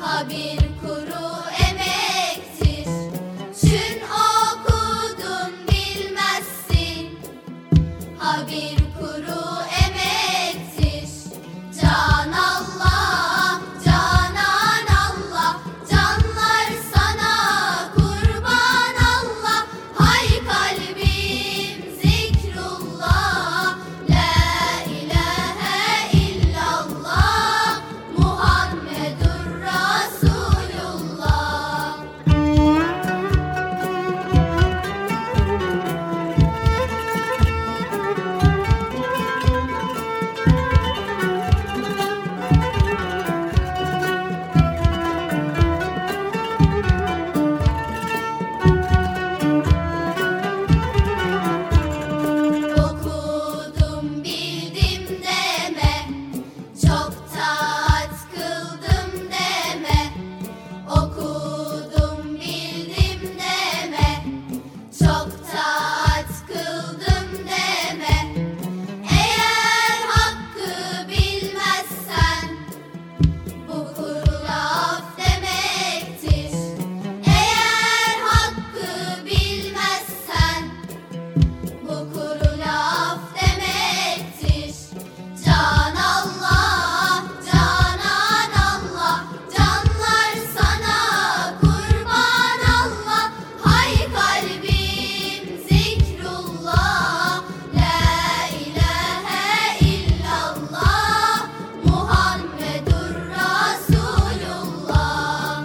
Ha bir kuru emektir, çün okudun bilmezsin. Ha bir kuru emektir, can Allah, canan Allah, canlar sana kurban Allah. Hay kalbim zikrullah, la ilahe illallah, Muhammedur Resulullah. Okudum bildim deme, çok taat kıldım deme. Okudum bildim deme, çok taat kıldım deme. Eğer hakkı bilmezsen bu kuru laf demektir. Eğer hakkı bilmezsen bu kuru laf demektir. Can Allah, canan Allah, canlar sana kurban Allah. Hay kalbim zikrullah, la ilahe illallah, Muhammedur Resulullah.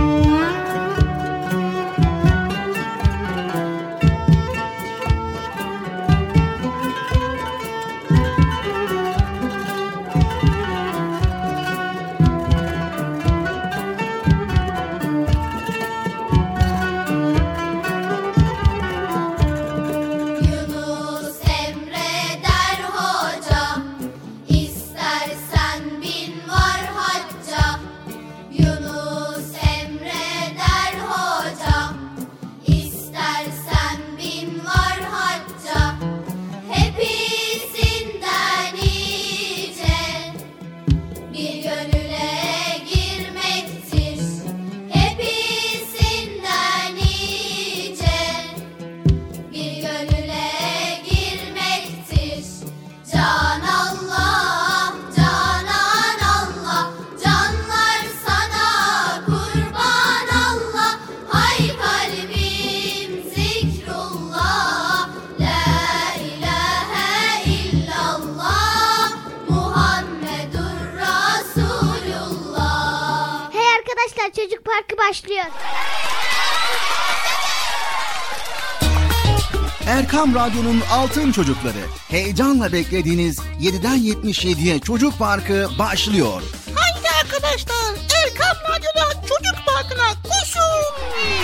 Yunus emreder hoca, istersen bin var hacca. Yunus emreder hoca, istersen bin var hacca. Hepsinden iyice bir gönüle girmektir. Hepsinden iyice bir gönüle girmektir. Can Allah, canan Allah, canlar sana kurban Allah. Hay kalbim zikrullah, la ilahe illallah, Muhammedur Resulullah. Hey arkadaşlar, Çocuk Parkı başlıyor. Erkam Radyo'nun Altın Çocukları. Heyecanla beklediğiniz 7'den 77'ye Çocuk Parkı başlıyor. Haydi arkadaşlar, Erkam Radyo'da Çocuk Parkı'na koşun.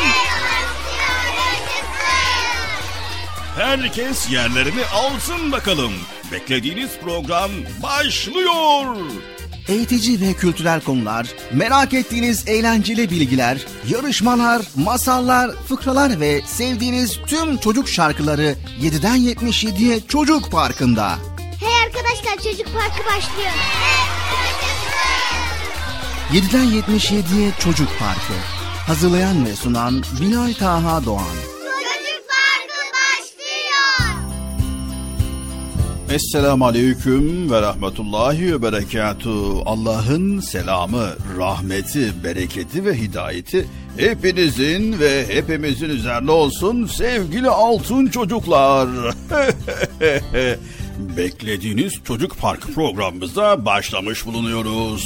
Herkes yerlerini alsın bakalım. Beklediğiniz program başlıyor. Eğitici ve kültürel konular, merak ettiğiniz eğlenceli bilgiler, yarışmalar, masallar, fıkralar ve sevdiğiniz tüm çocuk şarkıları 7'den 77'ye Çocuk Parkı'nda. Hey arkadaşlar, Çocuk Parkı başlıyor. 7'den 77'ye Çocuk Parkı. Hazırlayan ve sunan Binay Taha Doğan. Çocuk Parkı başlıyor. Esselamu Aleyküm ve Rahmetullahi ve Berekatuhu. Allah'ın selamı, rahmeti, bereketi ve hidayeti hepinizin ve hepimizin üzerine olsun sevgili altın çocuklar. Beklediğiniz Çocuk Parkı programımıza başlamış bulunuyoruz.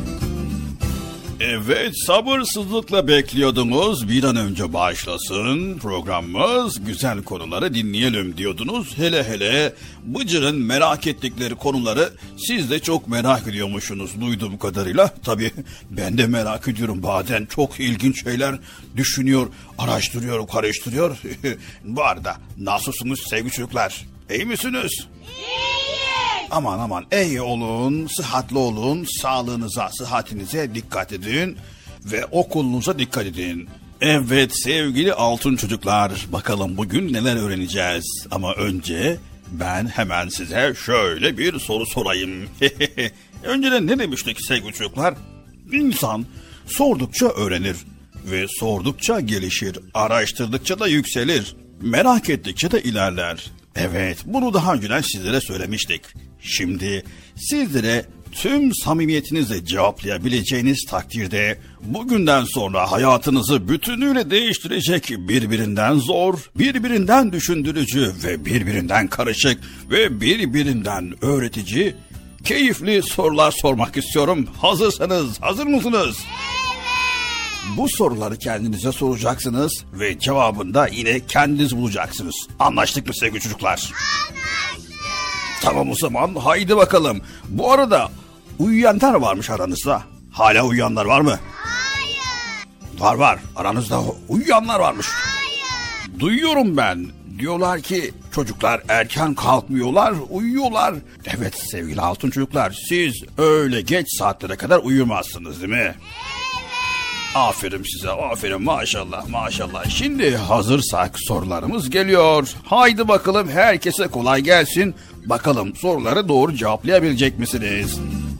Evet, sabırsızlıkla bekliyordunuz. Bir an önce başlasın programımız. Güzel konuları dinleyelim diyordunuz. Hele hele Bıcır'ın merak ettikleri konuları siz de çok merak ediyormuşsunuz duyduğum kadarıyla. Tabii ben de merak ediyorum. Bazen çok ilginç şeyler düşünüyor, araştırıyor, karıştırıyor. Bu arada nasılsınız sevgili çocuklar? İyi misiniz? Aman iyi olun, sıhhatli olun, sağlığınıza, sıhhatinize dikkat edin ve okulunuza dikkat edin. Evet sevgili altın çocuklar, bakalım bugün neler öğreneceğiz. Ama önce ben hemen size şöyle bir soru sorayım. Önceden ne demiştik sevgili çocuklar? İnsan Sordukça öğrenir ve sordukça gelişir, araştırdıkça da yükselir, merak ettikçe de ilerler. Evet, bunu daha önceden sizlere söylemiştik. Şimdi sizlere tüm samimiyetinizle cevaplayabileceğiniz takdirde bugünden sonra hayatınızı bütünüyle değiştirecek birbirinden zor, birbirinden düşündürücü ve birbirinden karışık ve birbirinden öğretici keyifli sorular sormak istiyorum. Hazırsanız, hazır mısınız? Bu soruları kendinize soracaksınız ve cevabını da yine kendiniz bulacaksınız. Anlaştık mı sevgili çocuklar? Anlaştık. Tamam o zaman haydi bakalım. Bu arada uyuyanlar varmış aranızda. Hala uyuyanlar var mı? Hayır. Var. Aranızda uyuyanlar varmış. Hayır. Duyuyorum ben. Diyorlar ki çocuklar erken kalkmıyorlar, uyuyorlar. Evet sevgili altın çocuklar, siz öyle geç saatlere kadar uyumazsınız değil mi? Evet. Aferin size, aferin, maşallah maşallah. Şimdi hazırsak sorularımız geliyor. Haydi bakalım, herkese kolay gelsin. Bakalım soruları doğru cevaplayabilecek misiniz?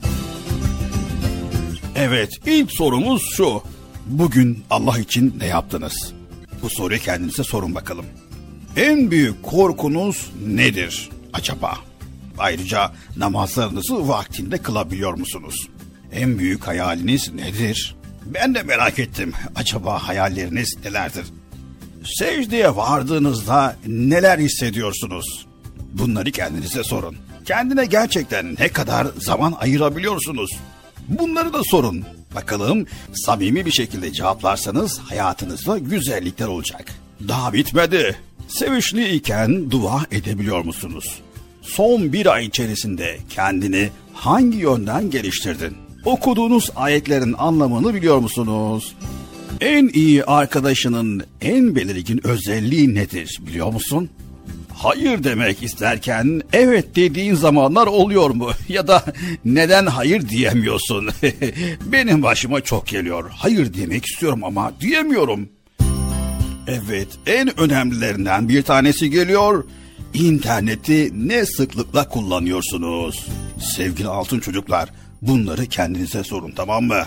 Evet, ilk sorumuz şu. Bugün Allah için ne yaptınız? Bu soruyu kendinize sorun bakalım. En büyük korkunuz nedir acaba? Ayrıca namazlarınızı vaktinde kılabiliyor musunuz? En büyük hayaliniz nedir? Ben de merak ettim. Acaba hayalleriniz nelerdir? Secdeye vardığınızda neler hissediyorsunuz? Bunları kendinize sorun. Kendine gerçekten ne kadar zaman ayırabiliyorsunuz? Bunları da sorun. Bakalım samimi bir şekilde cevaplarsanız hayatınızda güzellikler olacak. Daha bitmedi. Sevinçliyken dua edebiliyor musunuz? Son bir ay içerisinde kendini hangi yönden geliştirdin? Okuduğunuz ayetlerin anlamını biliyor musunuz? En iyi arkadaşının en belirgin özelliği nedir biliyor musun? Hayır demek isterken evet dediğin zamanlar oluyor mu? Ya da neden hayır diyemiyorsun? Benim başıma çok geliyor. Hayır demek istiyorum ama diyemiyorum. Evet, en önemlilerinden bir tanesi geliyor. İnterneti ne sıklıkla kullanıyorsunuz? Sevgili altın çocuklar, bunları kendinize sorun, tamam mı?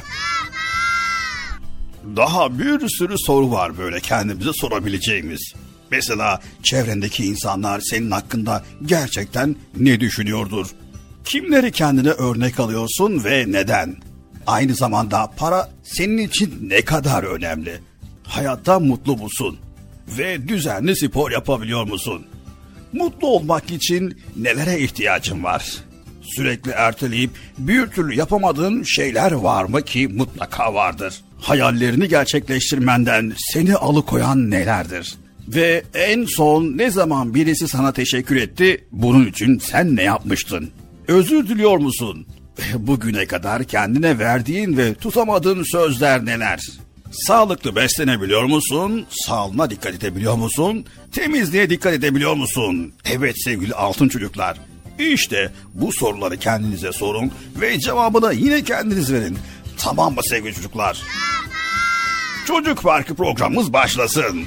Daha bir sürü soru var böyle kendimize sorabileceğimiz. Mesela çevrendeki insanlar senin hakkında gerçekten ne düşünüyordur? Kimleri kendine örnek alıyorsun ve neden? Aynı zamanda para senin için ne kadar önemli? Hayatta mutlu musun? Ve düzenli spor yapabiliyor musun? Mutlu olmak için nelere ihtiyacın var? Sürekli erteleyip bir türlü yapamadığın şeyler var mı ki mutlaka vardır? Hayallerini gerçekleştirmenden seni alıkoyan nelerdir? Ve en son ne zaman birisi sana teşekkür etti, bunun için sen ne yapmıştın? Özür diliyor musun? Bugüne kadar kendine verdiğin ve tutamadığın sözler neler? Sağlıklı beslenebiliyor musun? Sağlığına dikkat edebiliyor musun? Temizliğe dikkat edebiliyor musun? Evet sevgili altın çocuklar. İşte bu soruları kendinize sorun ve cevabını yine kendiniz verin. Tamam mı sevgili çocuklar? Çocuk Parkı programımız başlasın.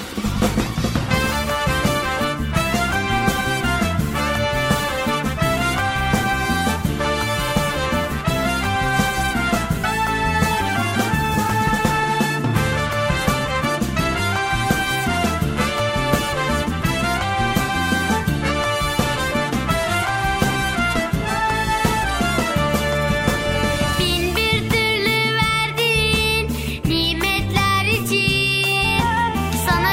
Bin bir türlü verdiğin nimetler için sana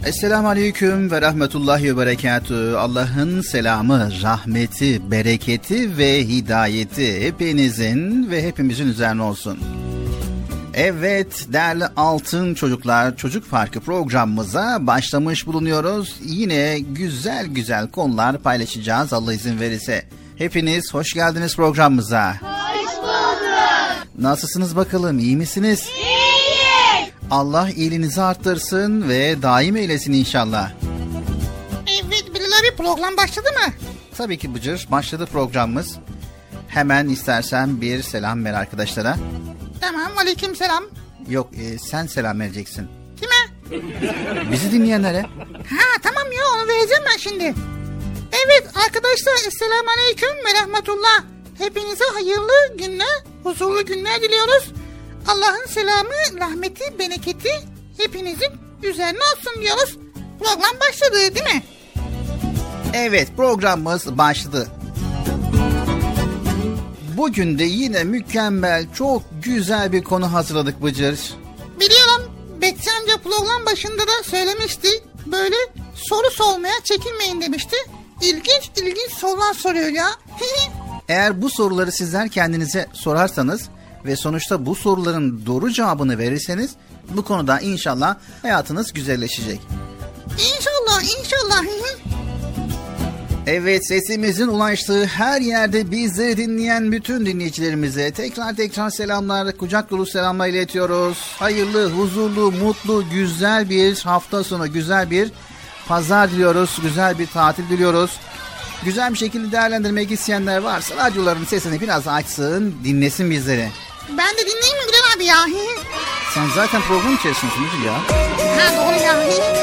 Esselamu Aleyküm ve Rahmetullahi ve Berekatühü. Allah'ın selamı, rahmeti, bereketi ve hidayeti hepinizin ve hepimizin üzerine olsun. Evet değerli altın çocuklar, Çocuk Parkı programımıza başlamış bulunuyoruz. Yine güzel konular paylaşacağız Allah izin verirse. Hepiniz hoş geldiniz programımıza. Hoş bulduk. Nasılsınız bakalım, iyi misiniz? İyiyiz. Allah iyiliğinizi arttırsın ve daim eylesin inşallah. Evet Bilal abi, program başladı mı? Tabii ki Bıcır, başladı programımız. Hemen istersen bir selam ver arkadaşlara. Tamam, aleyküm selam. Yok sen selam vereceksin. Kime? Bizi dinleyenlere. Ha tamam ya, onu vereceğim ben şimdi. Evet arkadaşlar, esselamu aleyküm ve rahmetullah. Hepinize hayırlı günler, huzurlu günler diliyoruz. Allah'ın selamı, rahmeti, bereketi hepinizin üzerine olsun diyoruz. Program başladı değil mi? Evet, programımız başladı. Bugün de yine mükemmel, çok güzel bir konu hazırladık Bıcır. Biliyorum, Bekçi amca program başında da söylemişti. Böyle soru sormaya çekinmeyin demişti. İlginç sorular soruyor ya. Eğer bu soruları sizler kendinize sorarsanız ve sonuçta bu soruların doğru cevabını verirseniz bu konuda inşallah hayatınız güzelleşecek. İnşallah. Evet, sesimizin ulaştığı her yerde bizleri dinleyen bütün dinleyicilerimize tekrar selamlar, kucak dolu selamlar iletiyoruz. Hayırlı, huzurlu, mutlu, güzel bir hafta sonu, güzel bir pazar diliyoruz, güzel bir tatil diliyoruz. Güzel bir şekilde değerlendirmek isteyenler varsa radyoların sesini biraz açsın, dinlesin bizleri. Ben de dinleyeyim mi Bilal abi ya? Sen zaten program içerisindesin Müdür ya. Ha doğru ya.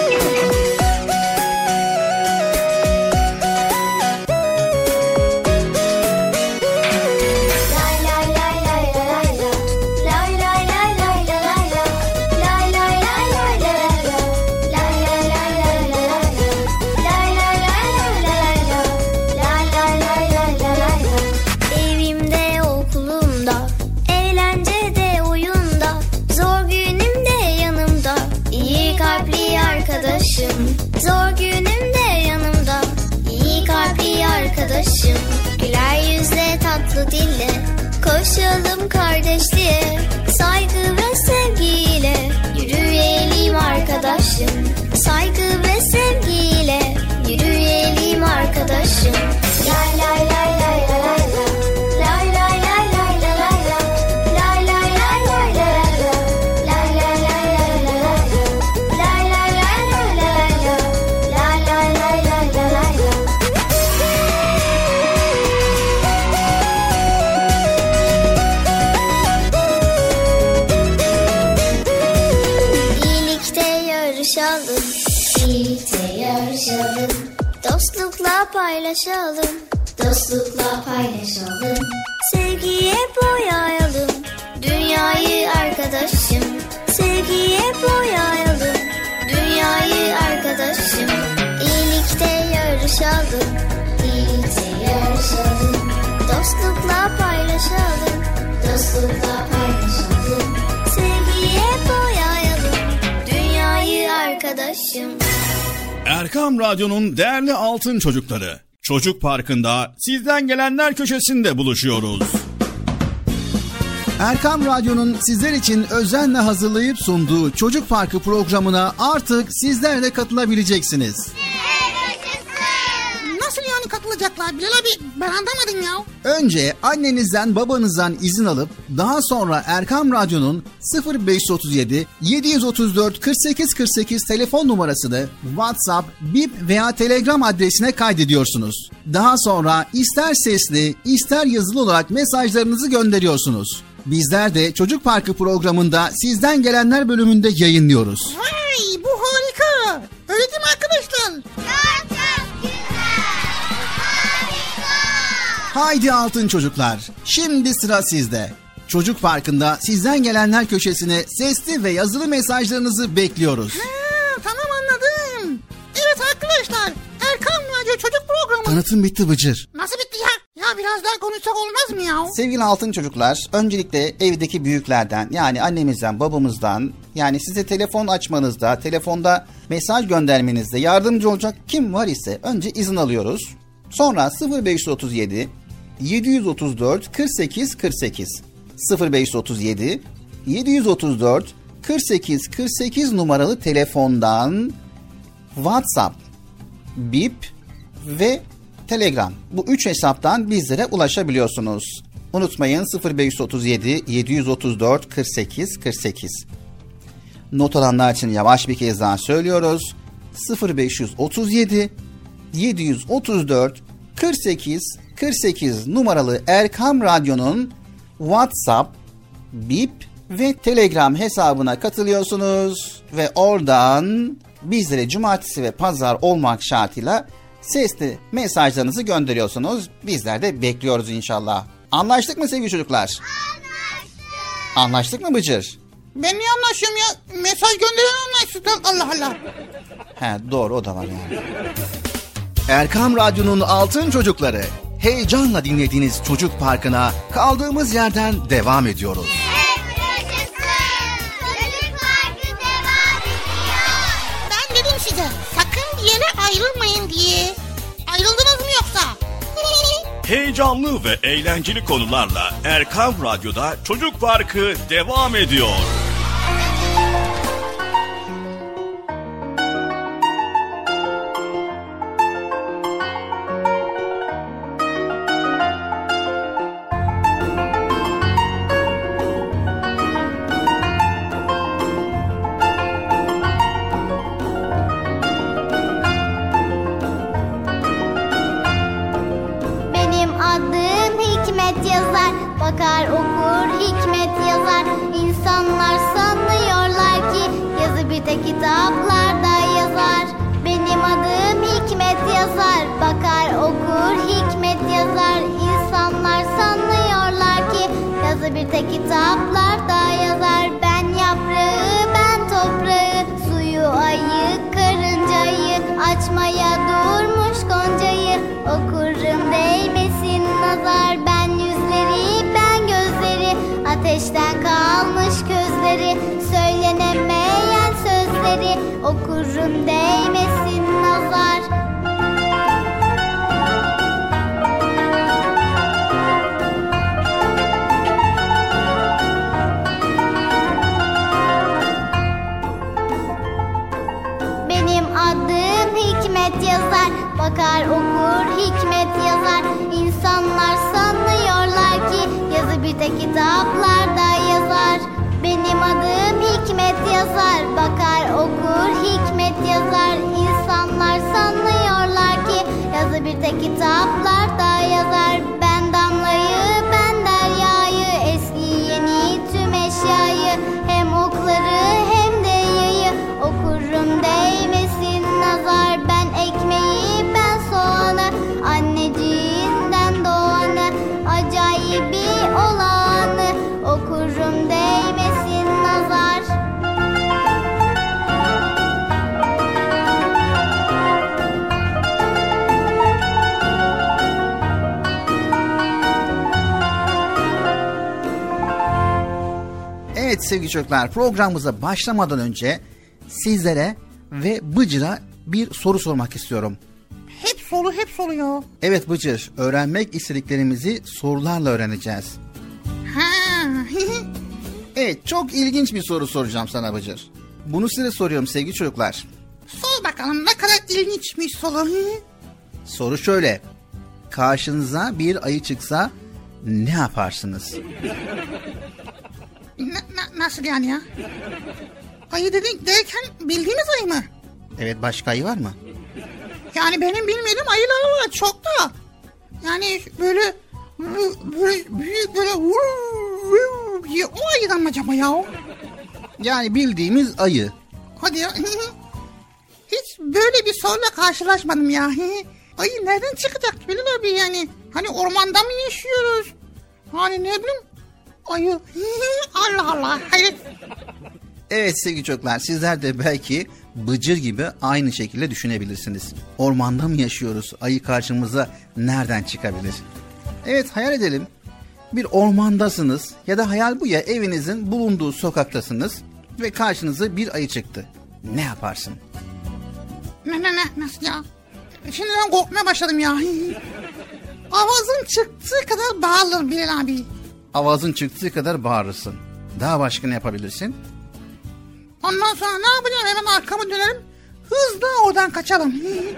Zor günümde yanımda iyi kalpli arkadaşım. Güler yüzle tatlı dille koşalım kardeşliğe. Saygı ve sevgiyle yürüyelim arkadaşım. Saygı ve sevgiyle yürüyelim arkadaşım. Lay lay lay lay lay lay. Lay lay lay lay lay lay. Lay lay lay lay lay lay. Lay lay lay lay lay lay. Lay lay lay lay lay lay. Lay lay lay lay lay lay. İyilikte yarışalım, iyilikte yarışalım. Dostlukla paylaşalım, dostlukla paylaşalım. Sevgiye boyayalım, dünyayı arkadaşım. Sevgiye boyayalım, dünyayı arkadaşım. İyilikte yarışalım, iyilikte yarışalım. Dostlukla paylaşalım, dostlukla paylaşalım. Sevgiye boyayalım, dünyayı arkadaşım. Erkam Radyo'nun değerli altın çocukları, Çocuk Parkı'nda sizden gelenler köşesinde buluşuyoruz. Erkam Radyo'nun sizler için özenle hazırlayıp sunduğu Çocuk Parkı programına artık sizler de katılabileceksiniz. Nasıl yani katılacaklar Bilal abi? Ben anlamadım ya. Önce annenizden babanızdan izin alıp daha sonra Erkam Radyo'nun 0537 734 48 48 telefon numarasını WhatsApp, Bip veya Telegram adresine kaydediyorsunuz. Daha sonra ister sesli ister yazılı olarak mesajlarınızı gönderiyorsunuz. Bizler de Çocuk Parkı programında sizden gelenler bölümünde yayınlıyoruz. Vay, bu harika. Öyle değil mi arkadaşlar? Haydi altın çocuklar, şimdi sıra sizde. Çocuk Parkı'nda sizden gelenler köşesine sesli ve yazılı mesajlarınızı bekliyoruz. Tamam, anladım. Evet arkadaşlar, Erkam Radyo Çocuk Programı. Tanıtım bitti Bıcır. Nasıl bitti ya? Ya Bilal biraz daha konuşsak olmaz mı ya? Sevgili altın çocuklar, öncelikle evdeki büyüklerden, yani annemizden, babamızdan, yani size telefon açmanızda, telefonda mesaj göndermenizde yardımcı olacak kim var ise önce izin alıyoruz. Sonra 0537 734 48 48 0537 734 48 48 numaralı telefondan WhatsApp, Bip ve Telegram, bu 3 hesaptan bizlere ulaşabiliyorsunuz. Unutmayın 0537 734 48 48. Not alanlar için yavaş bir kez daha söylüyoruz. 0537 734 48 48 numaralı Erkam Radyo'nun WhatsApp, Bip ve Telegram hesabına katılıyorsunuz ve oradan bizlere cumartesi ve pazar olmak şartıyla sesli mesajlarınızı gönderiyorsunuz. Bizler de bekliyoruz inşallah. Anlaştık mı sevgili çocuklar? Anlaştık. Anlaştık mı Bıcır? Ben niye anlaşıyorum ya? Mesaj gönderen anlaştık. Allah Allah. He, doğru, o da var yani. Erkam Radyo'nun Altın Çocukları, heyecanla dinlediğiniz Çocuk Parkı'na kaldığımız yerden devam ediyoruz. Çocuk Parkı devam ediyor. Ben dedim size sakın bir yere ayrılmayın diye. Ayrıldınız mı yoksa? Heyecanlı ve eğlenceli konularla Erkam Radyo'da Çocuk Parkı devam ediyor. Bakar okur hikmet yazar. İnsanlar sanıyorlar ki yazı bir tek kitaplarda yazar. Benim adım Hikmet yazar. Bakar okur hikmet yazar. İnsanlar sanıyorlar ki yazı bir tek kitaplarda yazar. Ben yaprağı, ben toprağı, suyu, ayı, karıncayı, açmaya durmuş goncayı okurum değmesin nazar. Ben yüzleri, ben gözleri, ateşten kalmış gözleri, söylenemeyen sözleri okurum değmesin nazar. Benim adım Hikmet yazar. Bakar okur hikmet yazar. İnsanlar sanıyorlar ki yazı bir tek kitaplarda yazar. Benim adım Hikmet yazar. Bakar okur hikmet yazar. İnsanlar sanıyorlar ki yazı bir tek kitaplarda yazar. Ben damlayı, ben deryayı, eski yeni tüm eşyayı, hem okları hem de yayı okurum değmesin nazar. Ben ekmeği, ben soğanı, anneciğinden doğanı, acayibi olanı okurum değmesin nazar. Evet sevgili çocuklar, programımıza başlamadan önce sizlere ve Bıcır'a bir soru sormak istiyorum. Hep soru ya. Evet Bıcır, öğrenmek istediklerimizi sorularla öğreneceğiz. Ha. Evet, çok ilginç bir soru soracağım sana Bıcır. Bunu size soruyorum sevgili çocuklar. Sor bakalım, ne kadar ilginçmiş soru. Soru şöyle: karşınıza bir ayı çıksa ne yaparsınız? Nasıl yani ya? Ayı dedik derken bildiğimiz ayı mı? Evet, başka ayı var mı? Yani benim bilmediğim ayılar var çok da. Yani böyle büyük böyle o ayıdan mı acaba ya? Yani bildiğimiz ayı. Hadi ya. Hiç böyle bir soruyla karşılaşmadım ya. Ayı nereden çıkacak Bilal abi yani? Hani ormanda mı yaşıyoruz? Hani ne bileyim? Ayı. Allah Allah. Hayır. Evet sevgili çocuklar, sizler de belki Bıcır gibi aynı şekilde düşünebilirsiniz. Ormanda mı yaşıyoruz? Ayı karşımıza nereden çıkabilir? Evet, hayal edelim. Bir ormandasınız ya da hayal bu ya, evinizin bulunduğu sokaktasınız ve karşınıza bir ayı çıktı. Ne yaparsın? Nasıl ya? Şimdiden korkmaya başladım ya. Avazın çıktığı kadar bağırırım Bilal abi. Avazın çıktığı kadar bağırırsın. Daha başka ne yapabilirsin? Ondan sonra ne yapacağım? Hemen arkamı dönerim. Hızla oradan kaçalım.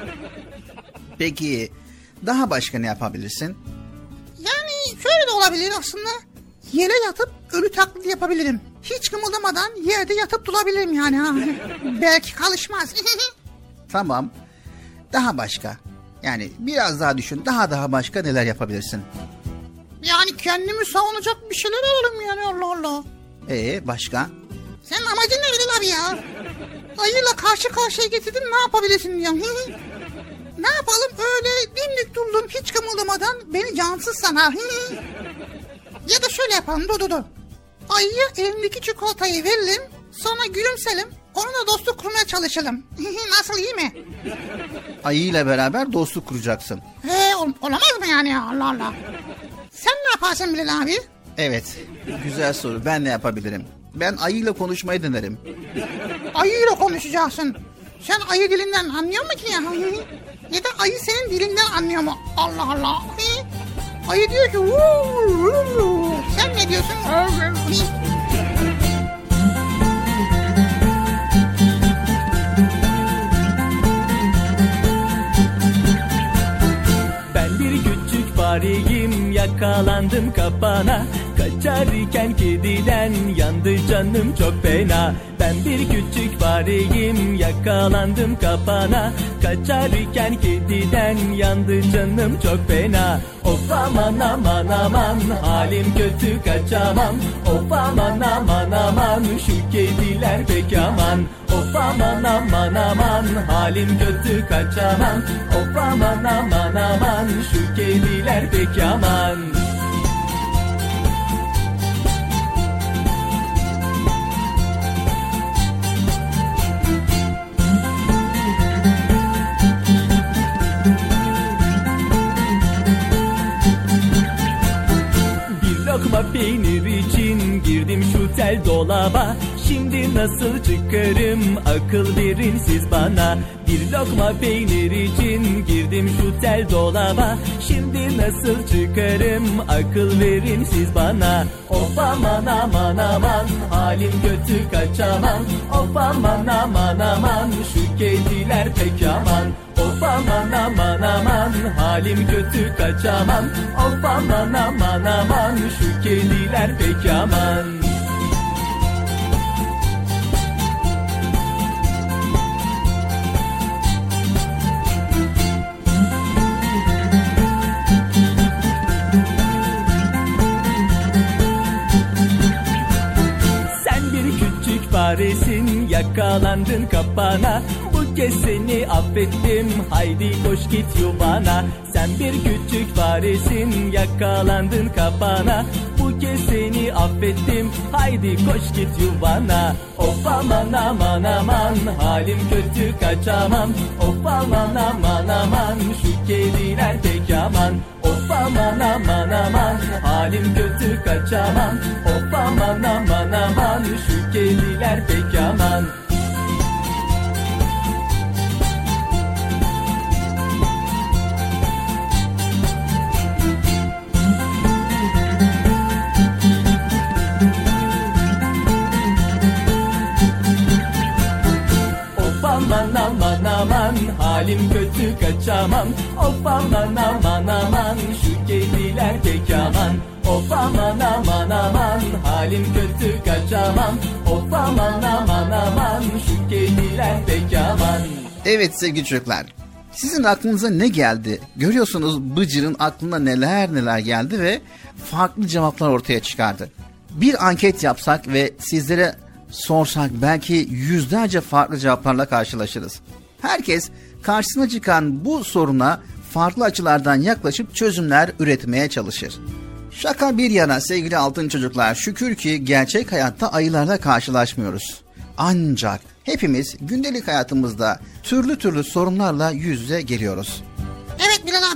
Peki daha başka ne yapabilirsin? Yani şöyle de olabilir aslında. Yere yatıp ölü taklidi yapabilirim. Hiç kımıldamadan yerde yatıp durabilirim yani. Belki kalışmaz. Tamam. Daha başka. Yani biraz daha düşün. Daha başka neler yapabilirsin? Yani kendimi savunacak bir şeyler alırım yani, Allah Allah. Başka? Senin amacın ne Bilal abi ya? Ayıyla karşı karşıya getirdin, ne yapabilirsin diyorum. Ne yapalım, öyle dimdik durdum hiç kımıldamadan, beni cansız sanar. Ya da şöyle yapalım, dur. Ayıya elindeki çikolatayı verelim, sonra gülümselim, onunla dostluk kurmaya çalışalım. Nasıl, iyi mi? Ayıyla beraber dostluk kuracaksın. Olamaz mı yani ya, Allah Allah. Sen ne yaparsın Bilal abi? Evet, güzel soru. Ben ne yapabilirim? Ben ayıyla konuşmayı denerim. Ayıyla konuşacaksın. Sen ayı dilinden anlıyor musun ki ya? Ya da ayı senin dilinden anlıyor mu? Allah Allah. Ayı diyor ki sen ne diyorsun? Ben bir küçük fareyim, yakalandım kapana. Kaçarken kediden yandı canım çok fena. Ben bir küçük fareyim, yakalandım kapana. Kaçarken kediden yandı canım çok fena. Of aman aman aman, halim kötü kaçamam. Of aman aman aman, şu kediler pek aman. Of aman aman aman, halim kötü kaçamam. Of aman aman aman, şu kediler pek aman. Lokma peynir için girdim şu tel dolaba. Şimdi nasıl çıkarım, akıl verin siz bana. Bir lokma peynir için girdim şu tel dolaba. Şimdi nasıl çıkarım, akıl verin siz bana. Of aman aman aman, halim kötü kaçamam. Of aman aman aman, şu kediler pek aman. Of aman aman aman, halim kötü kaçamam. Of aman aman aman, şu kediler pek aman. Sen bir küçük faresin, yakalandın kapana. Bu kez seni affettim, haydi koş git yuvana. Sen bir küçük faresin, yakalandın kapana. Bu kez seni affettim, haydi koş git yuvana. Of aman aman aman, halim kötü kaçamam. Of aman aman aman, şu kediler pek aman. Of aman aman aman, halim kötü kaçamam. Of aman aman aman, şu kediler pek aman. Aman aman aman, halim kötü kaçamam. Of aman aman aman, şu kediler pek aman. Of aman aman aman, halim kötü kaçamam. Of aman aman aman, şu kediler pek aman. Evet sevgili çocuklar, sizin aklınıza ne geldi? Görüyorsunuz Bıcır'ın aklına neler geldi ve farklı cevaplar ortaya çıkardı. Bir anket yapsak ve sizlere sorsak belki yüzlerce farklı cevaplarla karşılaşırız. Herkes karşısına çıkan bu soruna farklı açılardan yaklaşıp çözümler üretmeye çalışır. Şaka bir yana sevgili altın çocuklar, şükür ki gerçek hayatta ayılarla karşılaşmıyoruz. Ancak hepimiz gündelik hayatımızda türlü sorunlarla yüz yüze geliyoruz. Evet Bilal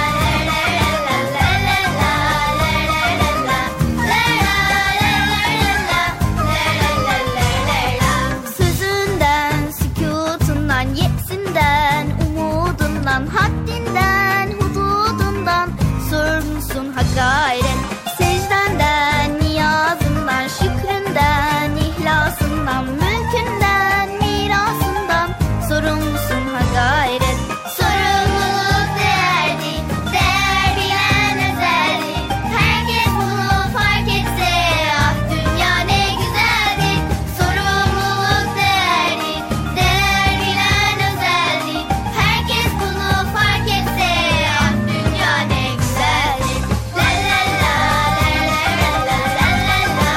Sözünden, sükutundan, yesinden, umudundan, haddinden, hududundan sorumlusun ha gayret. Secdenden, niyazından, şükründen, ihlasından, mülkünden, mirasından sorumlusun ha gayret. Sorumluluk değerli, değer bilen özeldi. Herkes bunu fark etse, ah dünya ne güzeldi. Sorumluluk değerli, değer bilen özeldi. Herkes bunu fark etse, ah dünya ne güzeldi. La la la la la la la la la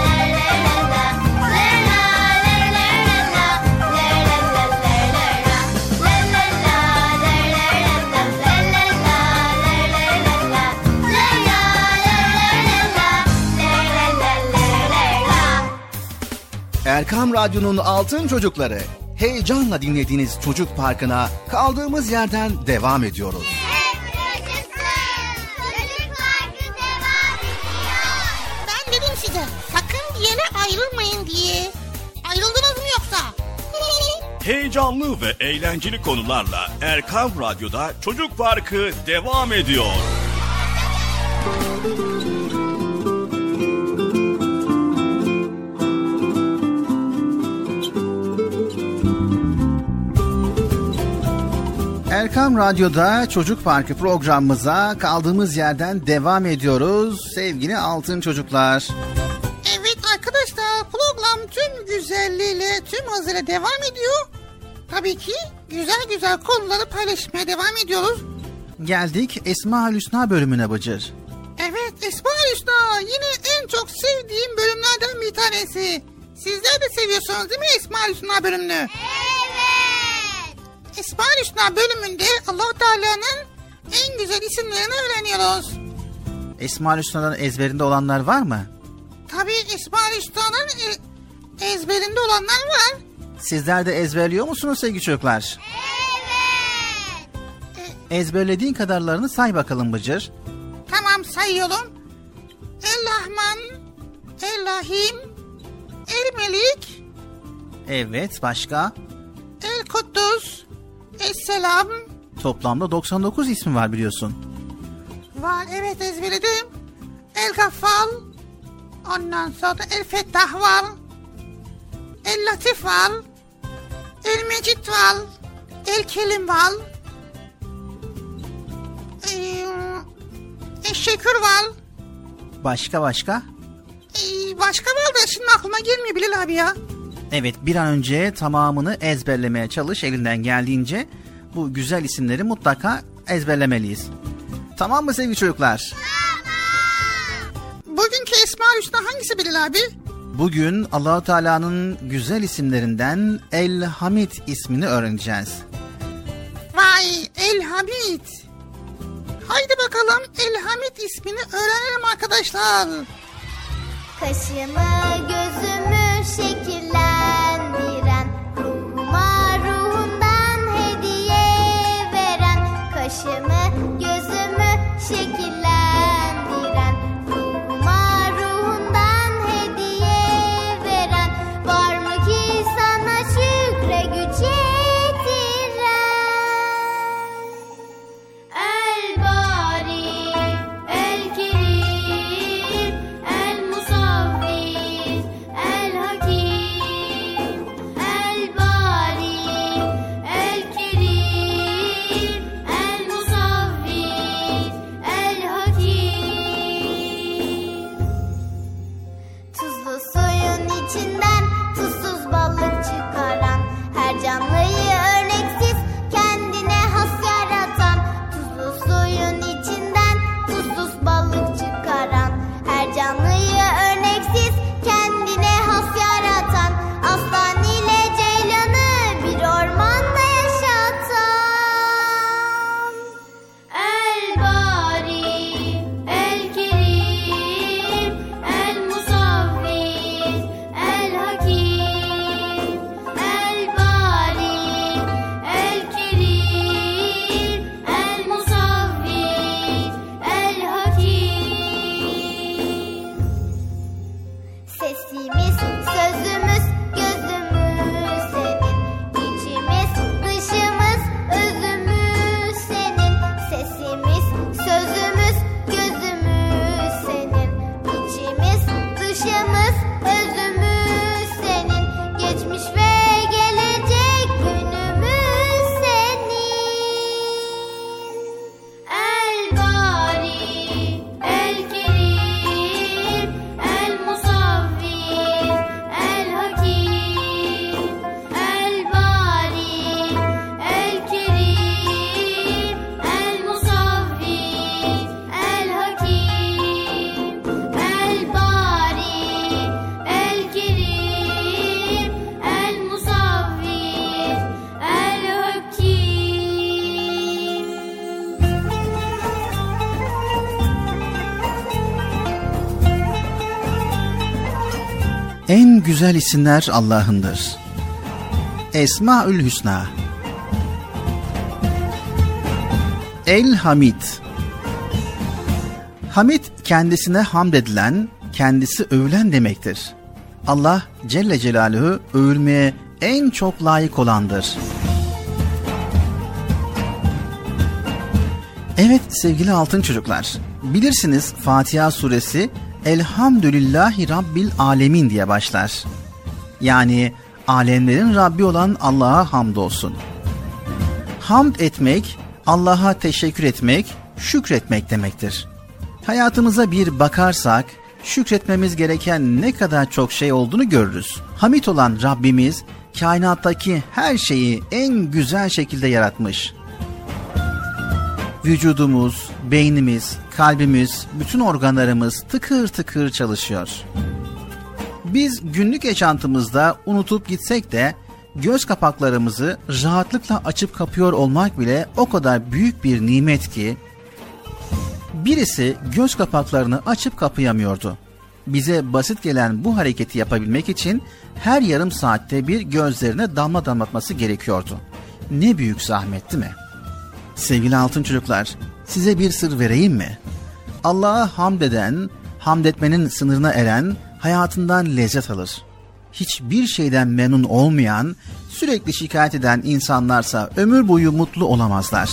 Erkam Radyo'nun Altın Çocukları. Heyecanla dinlediğiniz Çocuk Parkı'na kaldığımız yerden devam ediyoruz. Ben dedim size sakın bir yere ayrılmayın diye. Ayrıldınız mı yoksa? Heyecanlı ve eğlenceli konularla Erkam Radyo'da Çocuk Parkı devam ediyor. Erkam Radyo'da Çocuk Parkı programımıza kaldığımız yerden devam ediyoruz sevgili altın çocuklar. Evet arkadaşlar, program tüm güzelliğiyle, tüm hızıyla devam ediyor. Tabii ki güzel güzel konuları paylaşmaya devam ediyoruz. Geldik Esma-ül Hüsna bölümüne Bıcır. Evet, Esma-ül Hüsna yine en çok sevdiğim bölümlerden bir tanesi. Sizler de seviyorsunuz değil mi Esma-ül Hüsna bölümünü? Evet. Esma-ül Hüsna bölümünde Allah-u Teala'nın en güzel isimlerini öğreniyoruz. Esma-ül Hüsna'dan ezberinde olanlar var mı? Tabii Esma-ül Hüsna'nın ezberinde olanlar var. Sizler de ezberliyor musunuz sevgili çocuklar? Evet. Ezberlediğin kadarlarını say bakalım Bıcır. Tamam, sayıyorum. El-Rahman, El-Rahim, El-Melik, Evet, başka? El-Kuddus, Esselam. Toplamda 99 ismi var biliyorsun. Var, evet, ezberledim. El Gaffal. Ondan sonra El Fettah var. El Latif var. El Mecid var. El Kelim var. Şekür var. Başka? Başka var da şimdi aklıma gelmiyor Bilal abi ya. Evet, bir an önce tamamını ezberlemeye çalış elinden geldiğince. Bu güzel isimleri mutlaka ezberlemeliyiz. Tamam mı sevgili çocuklar? Bugünkü Esma-ül Hüsna hangisi Bilal abi? Bugün Allah-u Teala'nın güzel isimlerinden El Hamid ismini öğreneceğiz. Vay, El Hamid. Haydi bakalım El Hamid ismini öğrenelim arkadaşlar. Kaşımı gözümü şekillendiren, ruhuma ruhundan hediye veren. Kaşımı gözümü şekillendiren, ruhuma ruhundan hediye veren. Var mı ki sana şükre güç yetiren? El Bari, El Kerim, El Musavvir, El Hakim. El Bari, El Kerim, El Musavvir, El Hakim. Tuzlu suyun içinden tuzsuz balık çıkaran, her canlıyı örneksiz kendine has yaratan. Tuzlu suyun içinden tuzsuz balık çıkaran, her canlıyı örneksiz kendine has yaratan. Aslan ile ceylanı bir ormanda yaşatan. El Bari, El Kerim, El Musavvir, El Hakim. El Bari, El Kerim, El Musavvir, El Hakim. Sesimiz, sözümüz, gözümüz senin. İçimiz, dışımız, özümüz senin. Sesimiz, sözümüz, gözümüz senin. İçimiz, dışımız, özümüz senin. Geçmiş ve gelecek günümüz senin. El Bari, El Kerim, El Musavvir, El Hakim. El Bari, El Kerim, El Musavvir, El Hakim. El Bari, El Kerim, El Musavvir, El Hakim. En güzel isimler Allah'ındır. Esma-ül Hüsna. El Hamid. Hamid kendisine hamd edilen, kendisi övülen demektir. Allah Celle Celaluhu övülmeye en çok layık olandır. Evet sevgili altın çocuklar, bilirsiniz Fatiha suresi Elhamdülillahi Rabbil Alemin diye başlar. Yani alemlerin Rabbi olan Allah'a hamdolsun. Hamd etmek, Allah'a teşekkür etmek, şükretmek demektir. Hayatımıza bir bakarsak, şükretmemiz gereken ne kadar çok şey olduğunu görürüz. Hamid olan Rabbimiz, kainattaki her şeyi en güzel şekilde yaratmış. Vücudumuz, beynimiz, kalbimiz, bütün organlarımız tıkır tıkır çalışıyor. Biz günlük yaşantımızda unutup gitsek de göz kapaklarımızı rahatlıkla açıp kapıyor olmak bile o kadar büyük bir nimet ki birisi göz kapaklarını açıp kapayamıyordu. Bize basit gelen bu hareketi yapabilmek için her yarım saatte bir gözlerine damla damlatması gerekiyordu. Ne büyük zahmet değil mi? Sevgili altın çocuklar, size bir sır vereyim mi? Allah'a hamd eden, hamd etmenin sınırına eren hayatından lezzet alır. Hiçbir şeyden memnun olmayan, sürekli şikayet eden insanlarsa ömür boyu mutlu olamazlar.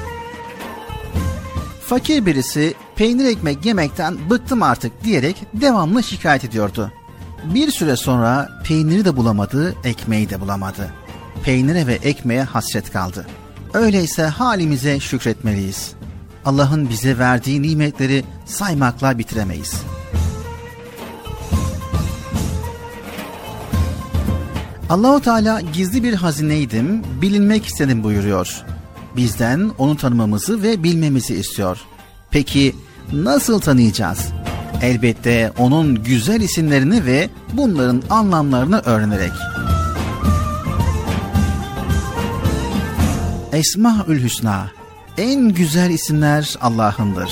Fakir birisi peynir ekmek yemekten bıktım artık diyerek devamlı şikayet ediyordu. Bir süre sonra peyniri de bulamadı, ekmeği de bulamadı. Peynire ve ekmeğe hasret kaldı. Öyleyse halimize şükretmeliyiz. Allah'ın bize verdiği nimetleri saymakla bitiremeyiz. Allah-u Teala gizli bir hazineydim, bilinmek istedim buyuruyor. Bizden onu tanımamızı ve bilmemizi istiyor. Peki nasıl tanıyacağız? Elbette onun güzel isimlerini ve bunların anlamlarını öğrenerek. Esmaül Hüsna, en güzel isimler Allah'ındır.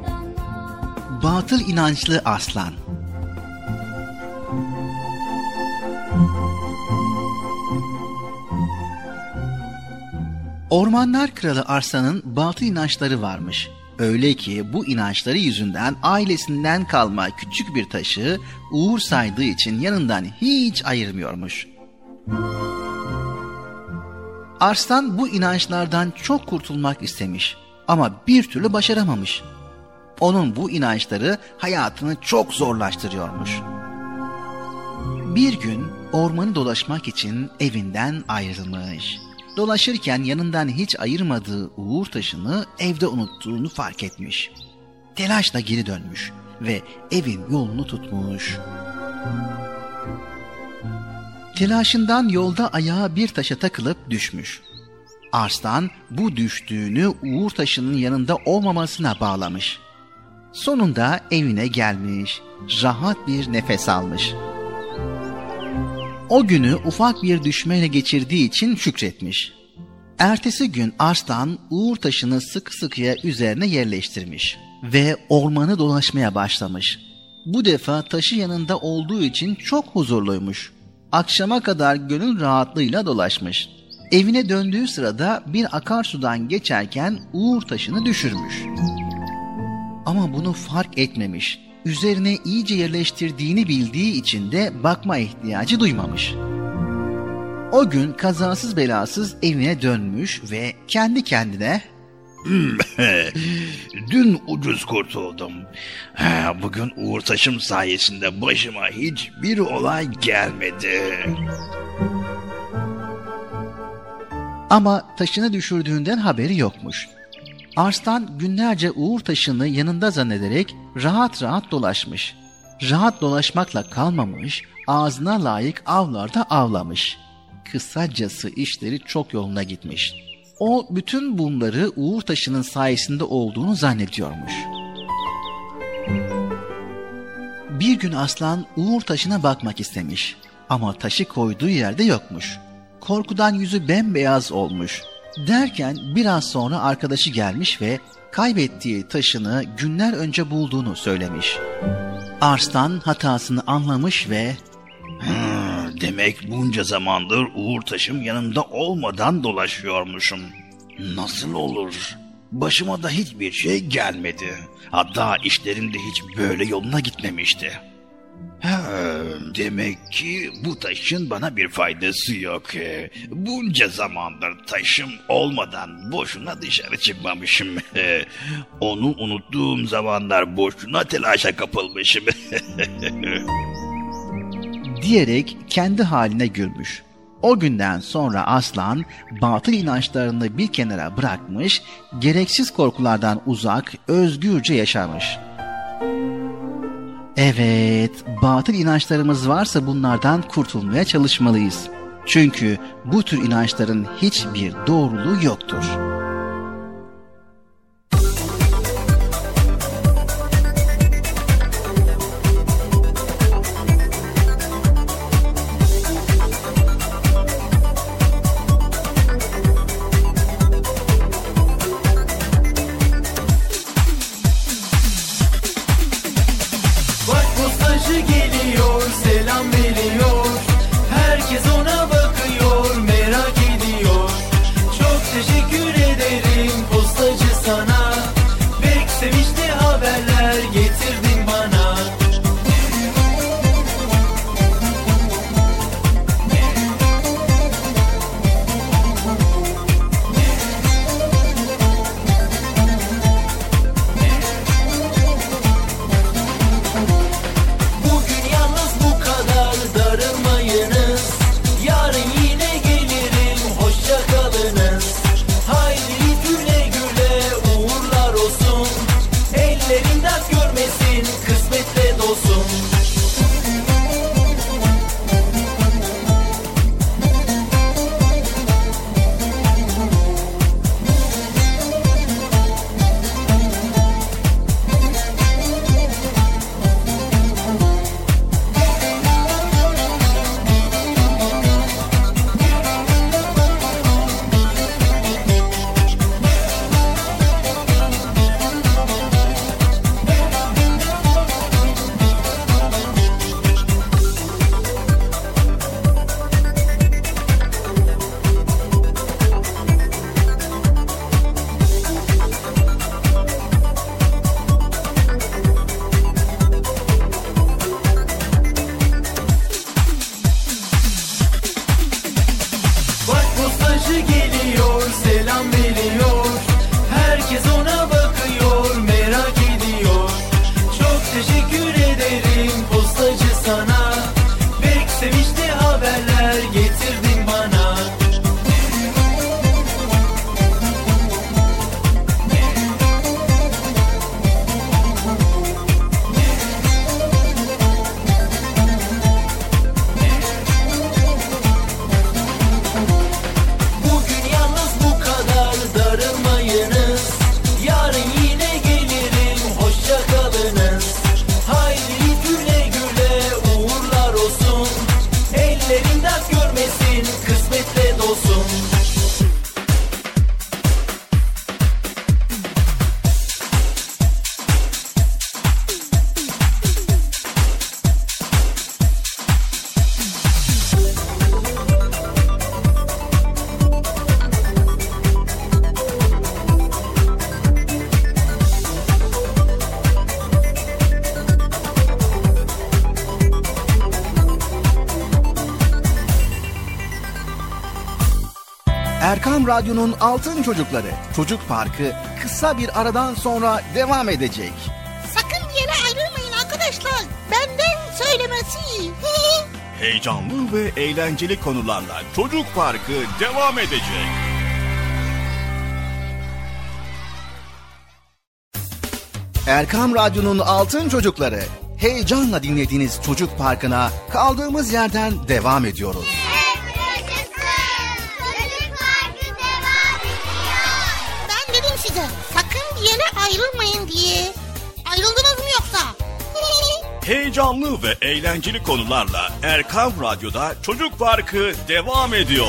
Batıl inançlı aslan. Ormanlar Kralı Arslan'ın batıl inançları varmış. Öyle ki bu inançları yüzünden ailesinden kalma küçük bir taşı uğur saydığı için yanından hiç ayırmıyormuş. Arslan bu inançlardan çok kurtulmak istemiş ama bir türlü başaramamış. Onun bu inançları hayatını çok zorlaştırıyormuş. Bir gün ormanı dolaşmak için evinden ayrılmış. Dolaşırken yanından hiç ayırmadığı uğur taşını evde unuttuğunu fark etmiş. Telaşla geri dönmüş ve evin yolunu tutmuş. Telaşından yolda ayağı bir taşa takılıp düşmüş. Arslan bu düştüğünü uğur taşının yanında olmamasına bağlamış. Sonunda evine gelmiş, rahat bir nefes almış. O günü ufak bir düşmeyle geçirdiği için şükretmiş. Ertesi gün Arslan uğur taşını sıkı sıkıya üzerine yerleştirmiş ve ormanı dolaşmaya başlamış. Bu defa taşı yanında olduğu için çok huzurluymuş. Akşama kadar gönül rahatlığıyla dolaşmış. Evine döndüğü sırada bir akarsudan geçerken uğur taşını düşürmüş. Ama bunu fark etmemiş. Üzerine iyice yerleştirdiğini bildiği için de bakma ihtiyacı duymamış. O gün kazasız belasız evine dönmüş ve kendi kendine "Dün ucuz kurtuldum. Bugün uğur taşım sayesinde başıma hiçbir olay gelmedi." Ama taşını düşürdüğünden haberi yokmuş. Arslan günlerce uğur taşını yanında zannederek rahat rahat dolaşmış. Rahat dolaşmakla kalmamış, ağzına layık avlarda avlamış. Kısacası işleri çok yoluna gitmiş. O bütün bunları uğur taşının sayesinde olduğunu zannediyormuş. Bir gün Arslan uğur taşına bakmak istemiş ama taşı koyduğu yerde yokmuş. Korkudan yüzü bembeyaz olmuş. Derken biraz sonra arkadaşı gelmiş ve kaybettiği taşını günler önce bulduğunu söylemiş. Arslan hatasını anlamış ve "Demek bunca zamandır uğur taşım yanımda olmadan dolaşıyormuşum. Nasıl olur? Başıma da hiçbir şey gelmedi. Hatta işlerim de hiç böyle yoluna gitmemişti. Demek ki bu taşın bana bir faydası yok. Bunca zamandır taşım olmadan boşuna dışarı çıkmamışım. Onu unuttuğum zamanlar boşuna telaşa kapılmışım." diyerek kendi haline gülmüş. O günden sonra Arslan batıl inançlarını bir kenara bırakmış, gereksiz korkulardan uzak, özgürce yaşamış. Evet, batıl inançlarımız varsa bunlardan kurtulmaya çalışmalıyız. Çünkü bu tür inançların hiçbir doğruluğu yoktur. Herkes ona bakıyor, merak ediyor. Çok teşekkür ederim. Erkam Radyo'nun Altın Çocukları Çocuk Parkı kısa bir aradan sonra devam edecek. Sakın bir yere ayrılmayın arkadaşlar. Benden söylemesi. Heyecanlı ve eğlenceli konularla Çocuk Parkı devam edecek. Erkam Radyo'nun Altın Çocukları, heyecanla dinlediğiniz Çocuk Parkı'na kaldığımız yerden devam ediyoruz. Ben dedim size sakın bir yere ayrılmayın diye. Ayrıldınız mı yoksa? Heyecanlı ve eğlenceli konularla Erkam Radyo'da Çocuk Parkı devam ediyor.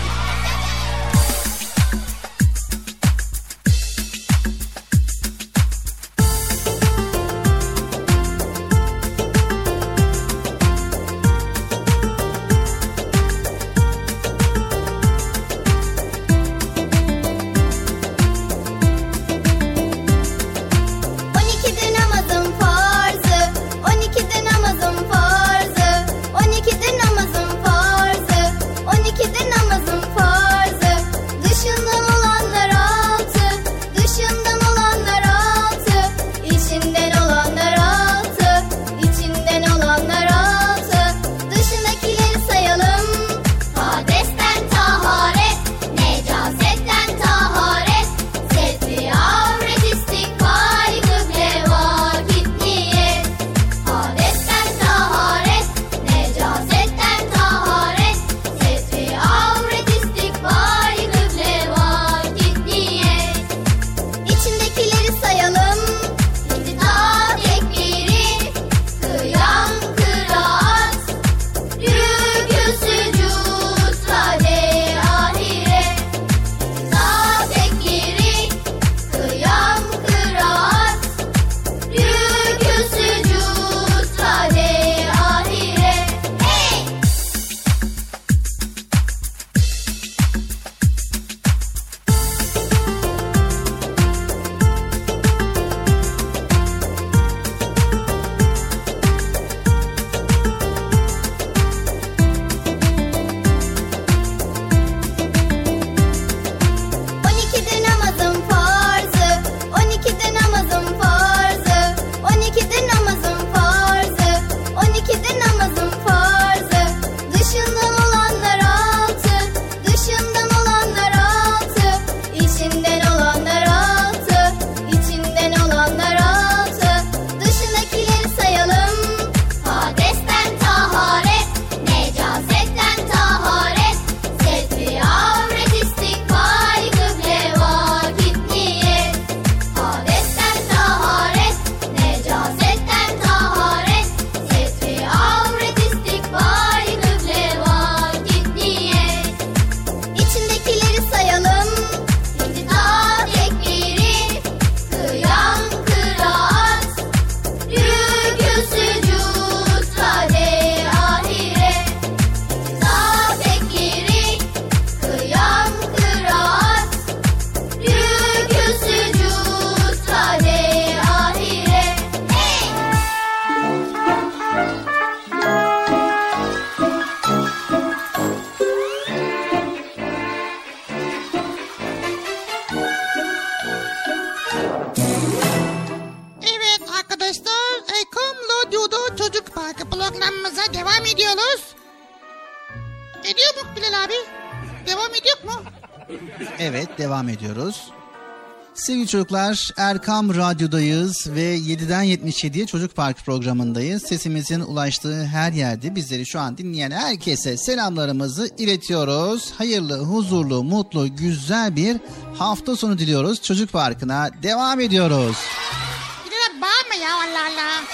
Evet, devam ediyoruz. Sevgili çocuklar, Erkam Radyo'dayız ve 7'den 77'ye Çocuk Parkı programındayız. Sesimizin ulaştığı her yerde bizleri şu an dinleyen herkese selamlarımızı iletiyoruz. Hayırlı, huzurlu, mutlu, güzel bir hafta sonu diliyoruz. Çocuk Parkı'na devam ediyoruz. Bilal bağırma ya, Allah Allah.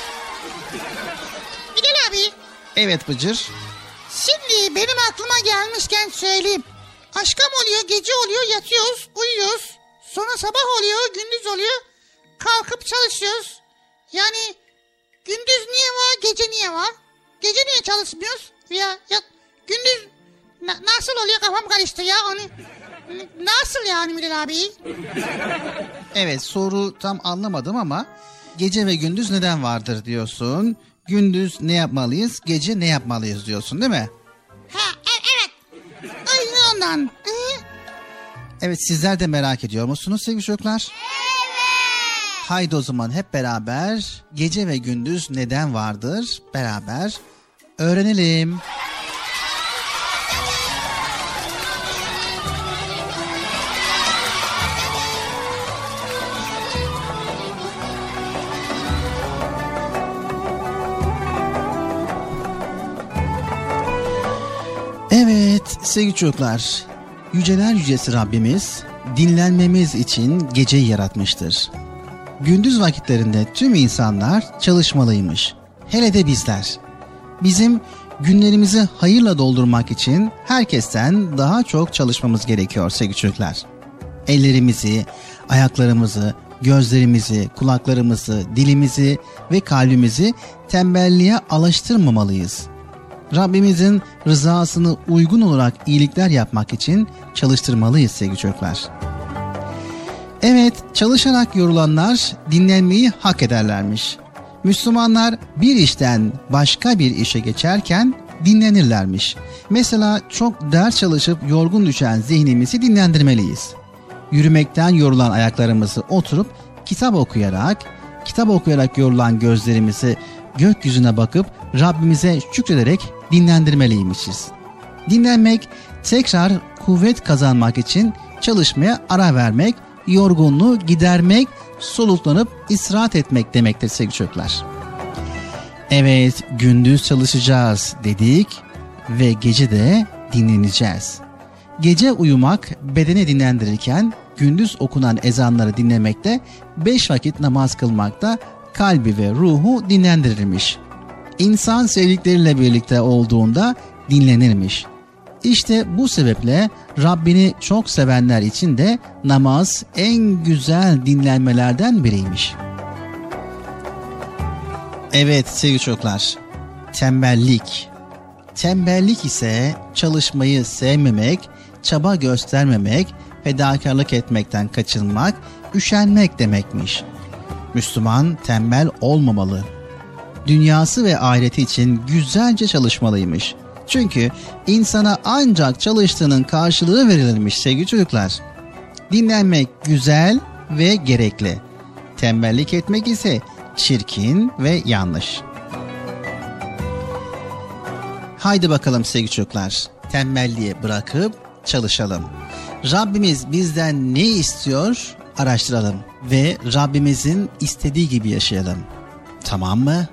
Bilal abi. Evet Bıcır. Şimdi benim aklıma gelmişken söyleyeyim. Akşam oluyor, gece oluyor, yatıyoruz, uyuyoruz. Sonra sabah oluyor, gündüz oluyor. Kalkıp çalışıyoruz. Yani gündüz niye var, gece niye var? Gece niye çalışmıyoruz? Ya gündüz nasıl oluyor, kafam karıştı ya. Onu nasıl yani Bilal abi? Evet, soru tam anlamadım ama gece ve gündüz neden vardır diyorsun. Gündüz ne yapmalıyız, gece ne yapmalıyız diyorsun değil mi? Ha evet. Aynen ondan. Evet, sizler de merak ediyor musunuz sevgili çocuklar? Evet. Haydi o zaman hep beraber gece ve gündüz neden vardır? Beraber öğrenelim. Evet sevgili çocuklar, yüceler yücesi Rabbimiz dinlenmemiz için geceyi yaratmıştır. Gündüz vakitlerinde tüm insanlar çalışmalıymış. Hele de bizler. Bizim günlerimizi hayırla doldurmak için herkesten daha çok çalışmamız gerekiyor sevgili çocuklar. Ellerimizi, ayaklarımızı, gözlerimizi, kulaklarımızı, dilimizi ve kalbimizi tembelliğe alıştırmamalıyız. Rabbimizin rızasını uygun olarak iyilikler yapmak için çalıştırmalıyız sevgili çocuklar. Evet, çalışarak yorulanlar dinlenmeyi hak ederlermiş. Müslümanlar bir işten başka bir işe geçerken dinlenirlermiş. Mesela çok ders çalışıp yorgun düşen zihnimizi dinlendirmeliyiz. Yürümekten yorulan ayaklarımızı oturup kitap okuyarak yorulan gözlerimizi gökyüzüne bakıp Rabbimize şükrederek dinlendirmeliymişiz. Dinlenmek, tekrar kuvvet kazanmak için çalışmaya ara vermek, yorgunluğu gidermek, soluklanıp istirahat etmek demektir sevgili çocuklar. Evet, gündüz çalışacağız dedik ve gece de dinleneceğiz. Gece uyumak bedeni dinlendirirken gündüz okunan ezanları dinlemekte, 5 vakit namaz kılmakta kalbi ve ruhu dinlendirirmiş. İnsan sevdikleriyle birlikte olduğunda dinlenirmiş. İşte bu sebeple Rabbini çok sevenler için de namaz en güzel dinlenmelerden biriymiş. Evet sevgili çocuklar, tembellik. Tembellik ise çalışmayı sevmemek, çaba göstermemek, fedakarlık etmekten kaçınmak, üşenmek demekmiş. Müslüman tembel olmamalı. Dünyası ve ahireti için güzelce çalışmalıymış. Çünkü insana ancak çalıştığının karşılığı verilirmiş sevgili çocuklar. Dinlenmek güzel ve gerekli. Tembellik etmek ise çirkin ve yanlış. Haydi bakalım sevgili çocuklar, tembelliği bırakıp çalışalım. Rabbimiz bizden ne istiyor? Araştıralım ve Rabbimizin istediği gibi yaşayalım. Tamam mı?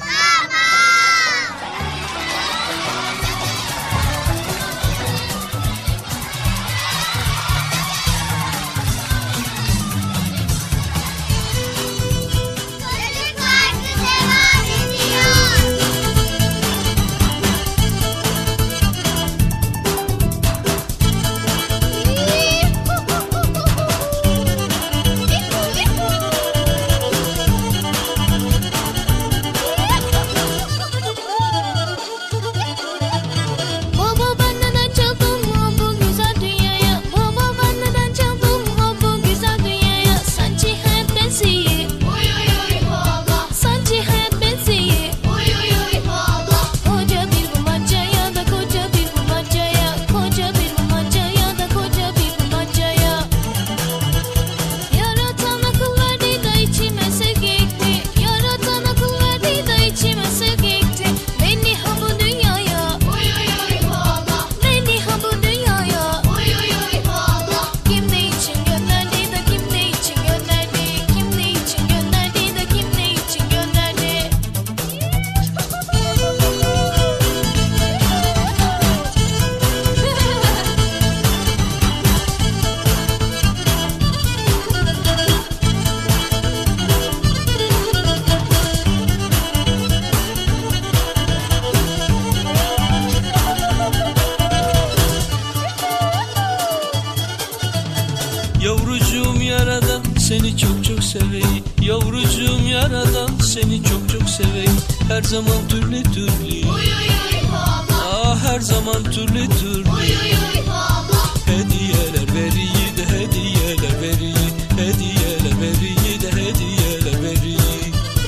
seni çok çok seveyim. Yavrucuğum yaradan seni çok çok seveyim. Her zaman türlü türlü. Her zaman türlü türlü. Hediyeler veriyi de hediyeler veriyi. Hediyeler veriyi de hediyeler veriyi.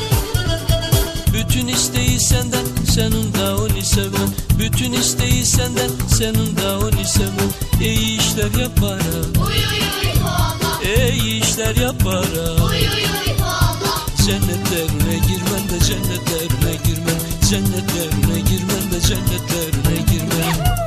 Bütün isteği senden, senin de onu seven. Bütün isteği senden, senin de onu seven. İyi işler yapar. işler yaparak. Uy uy uy valla. Cennetlerine girmem de cennetlerine girmem. Cennetlerine girmem de cennetlerine girmem.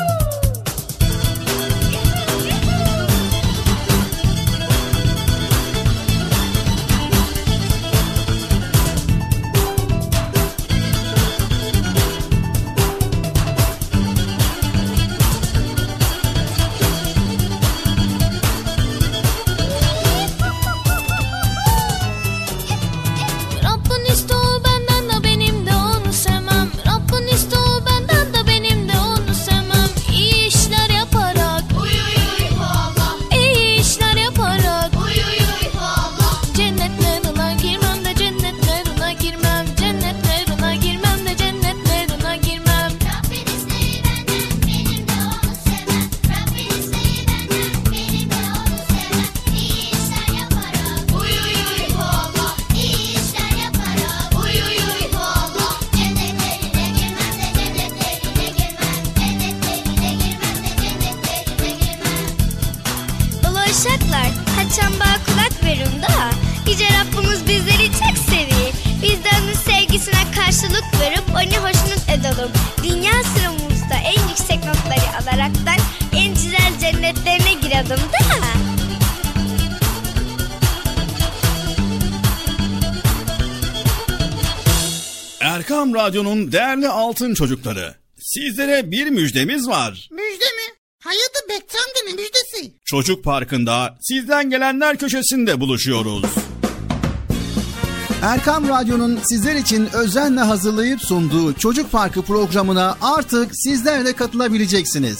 Erkam Radyo'nun değerli altın çocukları, sizlere bir müjdemiz var. Müjde mi? Hayırdır Bekçi amca, ne müjdesi? Çocuk Parkı'nda sizden gelenler köşesinde buluşuyoruz. Erkam Radyo'nun sizler için özenle hazırlayıp sunduğu Çocuk Parkı programına artık sizler de katılabileceksiniz.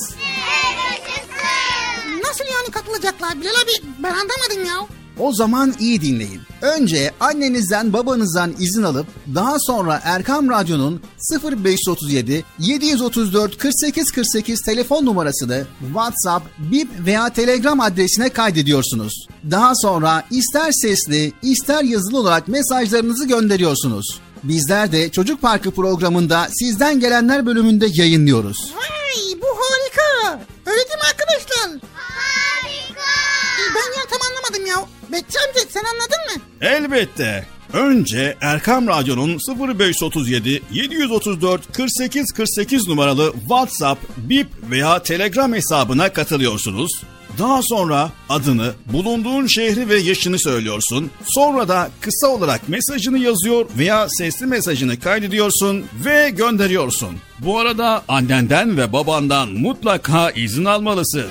Nasıl yani katılacaklar Bilal abi? Ben anlamadım ya. O zaman iyi dinleyin. Önce annenizden babanızdan izin alıp daha sonra Erkam Radyo'nun 0537 734 48 48 telefon numarasını WhatsApp, Bip veya Telegram adresine kaydediyorsunuz. Daha sonra ister sesli ister yazılı olarak mesajlarınızı gönderiyorsunuz. Bizler de Çocuk Parkı programında sizden gelenler bölümünde yayınlıyoruz. Vay, bu harika. Öyle değil mi arkadaşlar? Harika. Ben ya tam anlamadım ya. Bekçi amca sen anladın mı? Elbette. Önce Erkam Radyo'nun 0537 734 48 48 numaralı WhatsApp, Bip veya Telegram hesabına katılıyorsunuz. Daha sonra adını, bulunduğun şehri ve yaşını söylüyorsun. Sonra da kısa olarak mesajını yazıyor veya sesli mesajını kaydediyorsun ve gönderiyorsun. Bu arada annenden ve babandan mutlaka izin almalısın.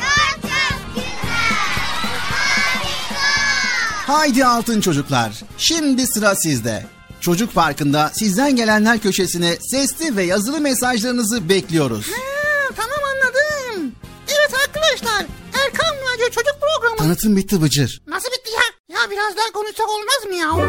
Haydi altın çocuklar, şimdi sıra sizde. Çocuk Parkı'nda sizden gelenler köşesine sesli ve yazılı mesajlarınızı bekliyoruz. Tamam anladım. Evet arkadaşlar, Erkam Radyo Çocuk Programı. Tanıtım bitti Bıcır. Nasıl bitti ya? Ya biraz daha konuşsak olmaz mı ya?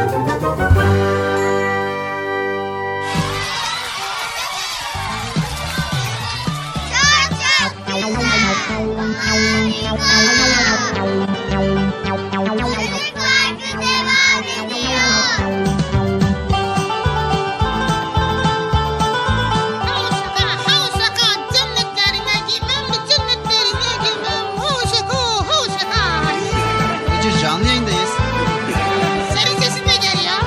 Canlı yayındayız. Senin sesin de gel ya.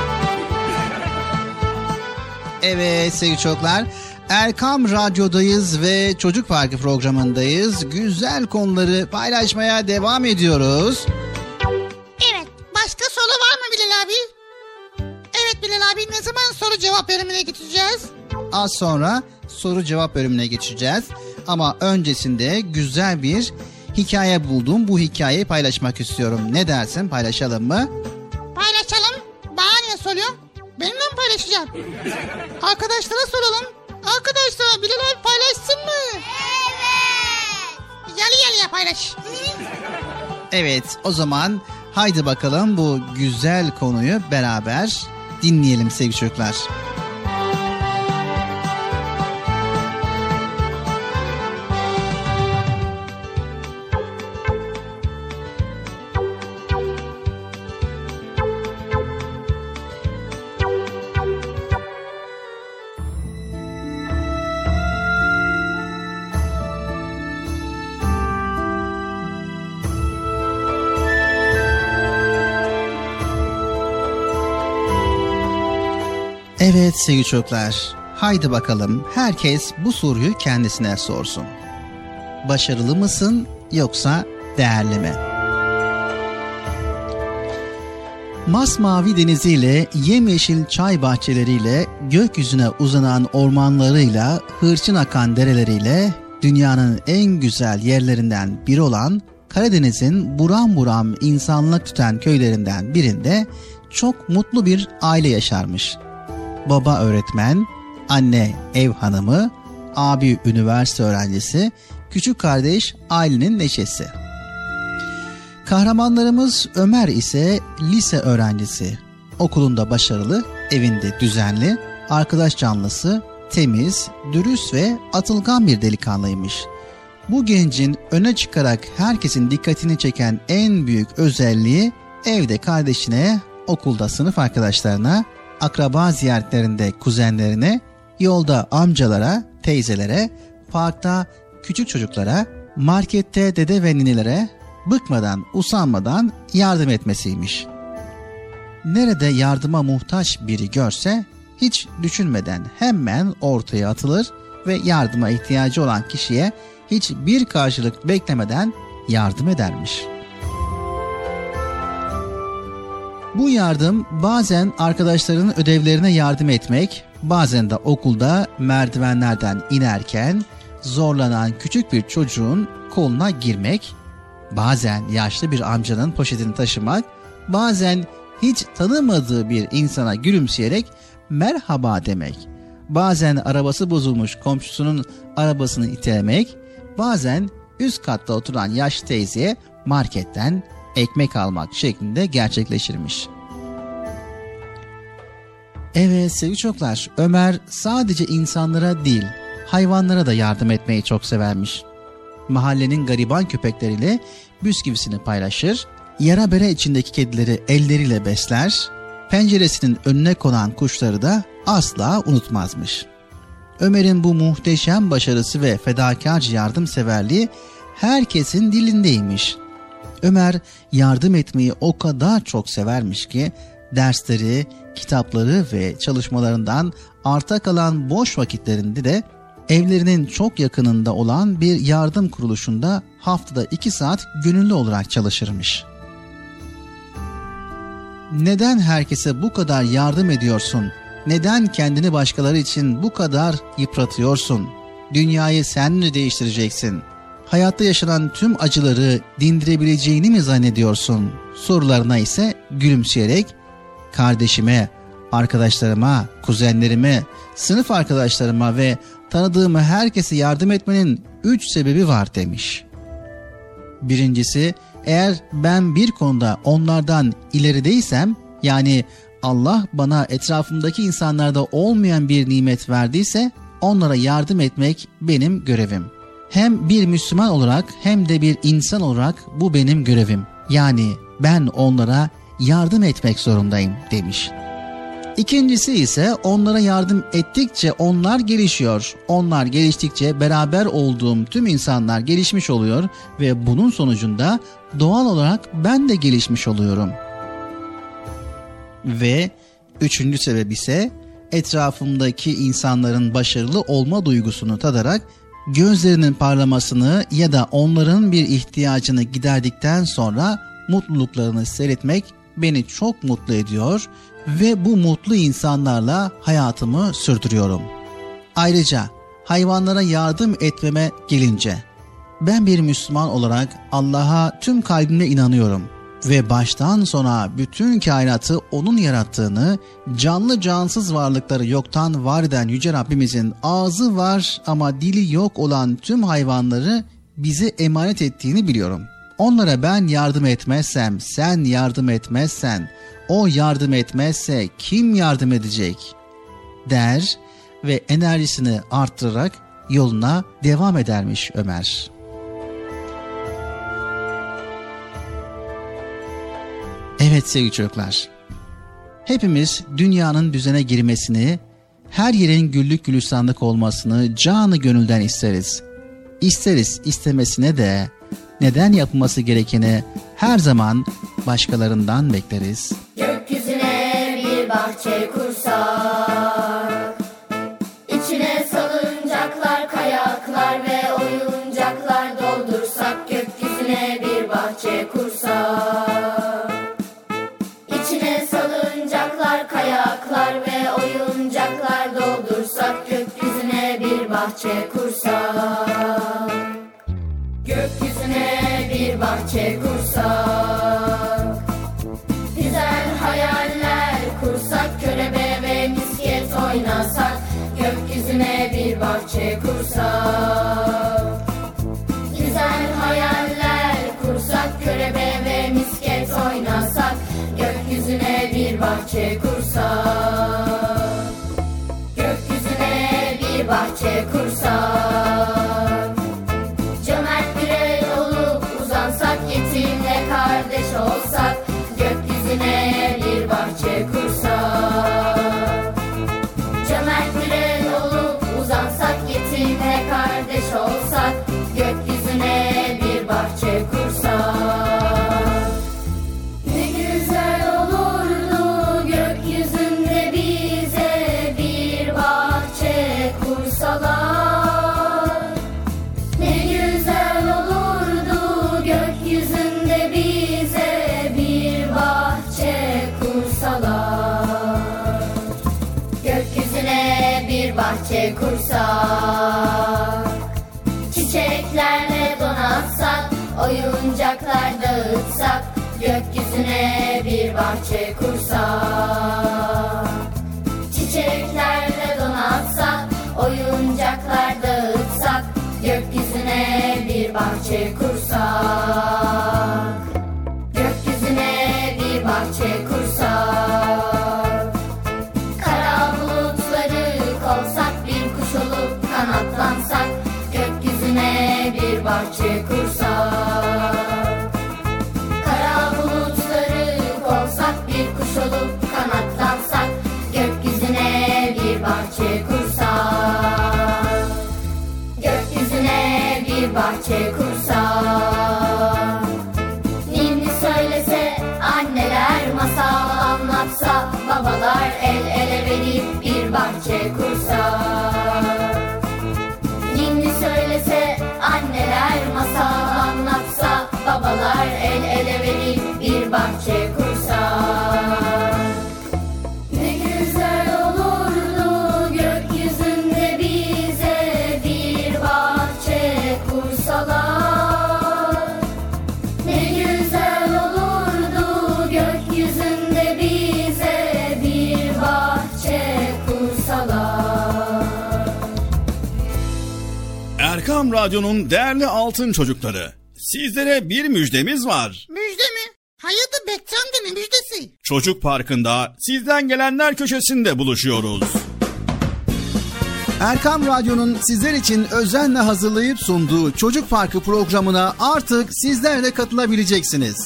Evet sevgili çocuklar, Erkam Radyo'dayız ve Çocuk Parkı programındayız. Güzel konuları paylaşmaya devam ediyoruz. Evet, başka soru var mı Bilal abi? Evet Bilal abi, ne zaman soru cevap bölümüne geçeceğiz? Az sonra soru cevap bölümüne geçeceğiz. Ama öncesinde güzel bir hikaye buldum. Bu hikayeyi paylaşmak istiyorum. Ne dersin? Paylaşalım mı? Paylaşalım. Bana niye soruyorsun? Benimle mi paylaşacağım? Arkadaşlara soralım. Arkadaşlar Bilal abi paylaşsın mı? Evet. Yalı paylaş. Evet, o zaman haydi bakalım bu güzel konuyu beraber dinleyelim sevgili çocuklar. Evet sevgili çocuklar, haydi bakalım herkes bu soruyu kendisine sorsun. Başarılı mısın yoksa değerli mi? Masmavi deniziyle, yemyeşil çay bahçeleriyle, gökyüzüne uzanan ormanlarıyla, hırçın akan dereleriyle, dünyanın en güzel yerlerinden biri olan Karadeniz'in buram buram insanlık tutan köylerinden birinde çok mutlu bir aile yaşarmış. Baba öğretmen, anne ev hanımı, abi üniversite öğrencisi, küçük kardeş ailenin neşesi. Kahramanlarımız Ömer ise lise öğrencisi. Okulunda başarılı, evinde düzenli, arkadaş canlısı, temiz, dürüst ve atılgan bir delikanlıymış. Bu gencin öne çıkarak herkesin dikkatini çeken en büyük özelliği evde kardeşine, okulda sınıf arkadaşlarına, akraba ziyaretlerinde kuzenlerine, yolda amcalara, teyzelere, parkta küçük çocuklara, markette dede ve ninelere bıkmadan, usanmadan yardım etmesiymiş. Nerede yardıma muhtaç biri görse hiç düşünmeden hemen ortaya atılır ve yardıma ihtiyacı olan kişiye hiçbir karşılık beklemeden yardım edermiş. Bu yardım bazen arkadaşlarının ödevlerine yardım etmek, bazen de okulda merdivenlerden inerken zorlanan küçük bir çocuğun koluna girmek, bazen yaşlı bir amcanın poşetini taşımak, bazen hiç tanımadığı bir insana gülümseyerek merhaba demek, bazen arabası bozulmuş komşusunun arabasını itelemek, bazen üst katta oturan yaşlı teyzeye marketten ekmek almak şeklinde gerçekleşirmiş. Evet sevgili çocuklar, Ömer sadece insanlara değil, hayvanlara da yardım etmeyi çok severmiş. Mahallenin gariban köpekleriyle bisküvisini paylaşır, yara bere içindeki kedileri elleriyle besler, penceresinin önüne konan kuşları da asla unutmazmış. Ömer'in bu muhteşem başarısı ve fedakarca yardımseverliği herkesin dilindeymiş. Ömer yardım etmeyi o kadar çok severmiş ki dersleri, kitapları ve çalışmalarından arta kalan boş vakitlerinde de evlerinin çok yakınında olan bir yardım kuruluşunda haftada 2 saat gönüllü olarak çalışırmış. Neden herkese bu kadar yardım ediyorsun? Neden kendini başkaları için bu kadar yıpratıyorsun? Dünyayı sen mi değiştireceksin? Hayatta yaşanan tüm acıları dindirebileceğini mi zannediyorsun? Sorularına ise gülümseyerek kardeşime, arkadaşlarıma, kuzenlerime, sınıf arkadaşlarıma ve tanıdığım herkese yardım etmenin 3 sebebi var demiş. Birincisi, eğer ben bir konuda onlardan ilerideysem, yani Allah bana etrafımdaki insanlarda olmayan bir nimet verdiyse onlara yardım etmek benim görevim. Hem bir Müslüman olarak hem de bir insan olarak bu benim görevim. Yani ben onlara yardım etmek zorundayım demiş. İkincisi ise onlara yardım ettikçe onlar gelişiyor. Onlar geliştikçe beraber olduğum tüm insanlar gelişmiş oluyor ve bunun sonucunda doğal olarak ben de gelişmiş oluyorum. Ve üçüncü sebep ise etrafımdaki insanların başarılı olma duygusunu tadarak gözlerinin parlamasını ya da onların bir ihtiyacını giderdikten sonra mutluluklarını seyretmek beni çok mutlu ediyor ve bu mutlu insanlarla hayatımı sürdürüyorum. Ayrıca hayvanlara yardım etmeme gelince, ben bir Müslüman olarak Allah'a tüm kalbimle inanıyorum ve baştan sona bütün kainatı O'nun yarattığını, canlı cansız varlıkları yoktan var eden Yüce Rabbimizin ağzı var ama dili yok olan tüm hayvanları bize emanet ettiğini biliyorum. Onlara ben yardım etmezsem, sen yardım etmezsen, o yardım etmezse kim yardım edecek? Der ve enerjisini arttırarak yoluna devam edermiş Ömer. Evet sevgili çocuklar, hepimiz dünyanın düzene girmesini, her yerin güllük gülistanlık olmasını canı gönülden isteriz. İsteriz istemesine de neden yapılması gerekeni her zaman başkalarından bekleriz. Gökyüzüne bir bahçe kursak, bahçe kursak, gökyüzüne bir bahçe kursak, güzel hayaller kursak, körebe ve misket oynasak, gökyüzüne bir bahçe kursak, güzel hayaller kursak, körebe ve misket oynasak, gökyüzüne bir bahçe kursak, gökyüzüne bir bahçe kursak, cömert bire olup uzansak, yetimle kardeş olsak, gökyüzüne bir bahçe kursak, cömert bire olup uzansak, yetimle kardeş olsak, gökyüzüne bir bahçe kursak. Ne güzel olurdu gökyüzünde bize bir bahçe kursalar. Ne güzel olurdu gökyüzünde bize bir bahçe kursalar. Gökyüzüne bir bahçe kursak, çiçeklerle donatsak, oyuncaklar dağıtsak, gökyüzüne bir bahçe kursak, çiçeklerle donatsak, oyuncaklar dağıtsak, gökyüzüne bir bahçe kursak, gökyüzüne bir bahçe kursak, kara bulutları kovsak, bir kuş olup kanatlansak, gökyüzüne bir bahçe kursak, kara bulutları kovsak, bir kuş olup kanatlansak, gökyüzüne bir bahçe kursak, gökyüzüne bir bahçe kursak. Ninni söylese anneler, masal anlatsa babalar, el ele verip bir bahçe kursak. Ninni söylese anneler, masal anlatsa babalar, el ele verip bir bahçe kursak. Ne güzel olurdu gökyüzünde bize bir bahçe kursalar. Ne güzel olurdu gökyüzünde bize bir bahçe kursalar. Erkam Radyo'nun değerli altın çocukları, sizlere bir müjdemiz var. Müjde mi? Hayırdır Bekçi amca, ne müjdesi? Çocuk Parkı'nda sizden gelenler köşesinde buluşuyoruz. Erkam Radyo'nun sizler için özenle hazırlayıp sunduğu Çocuk Parkı programına artık sizler de katılabileceksiniz.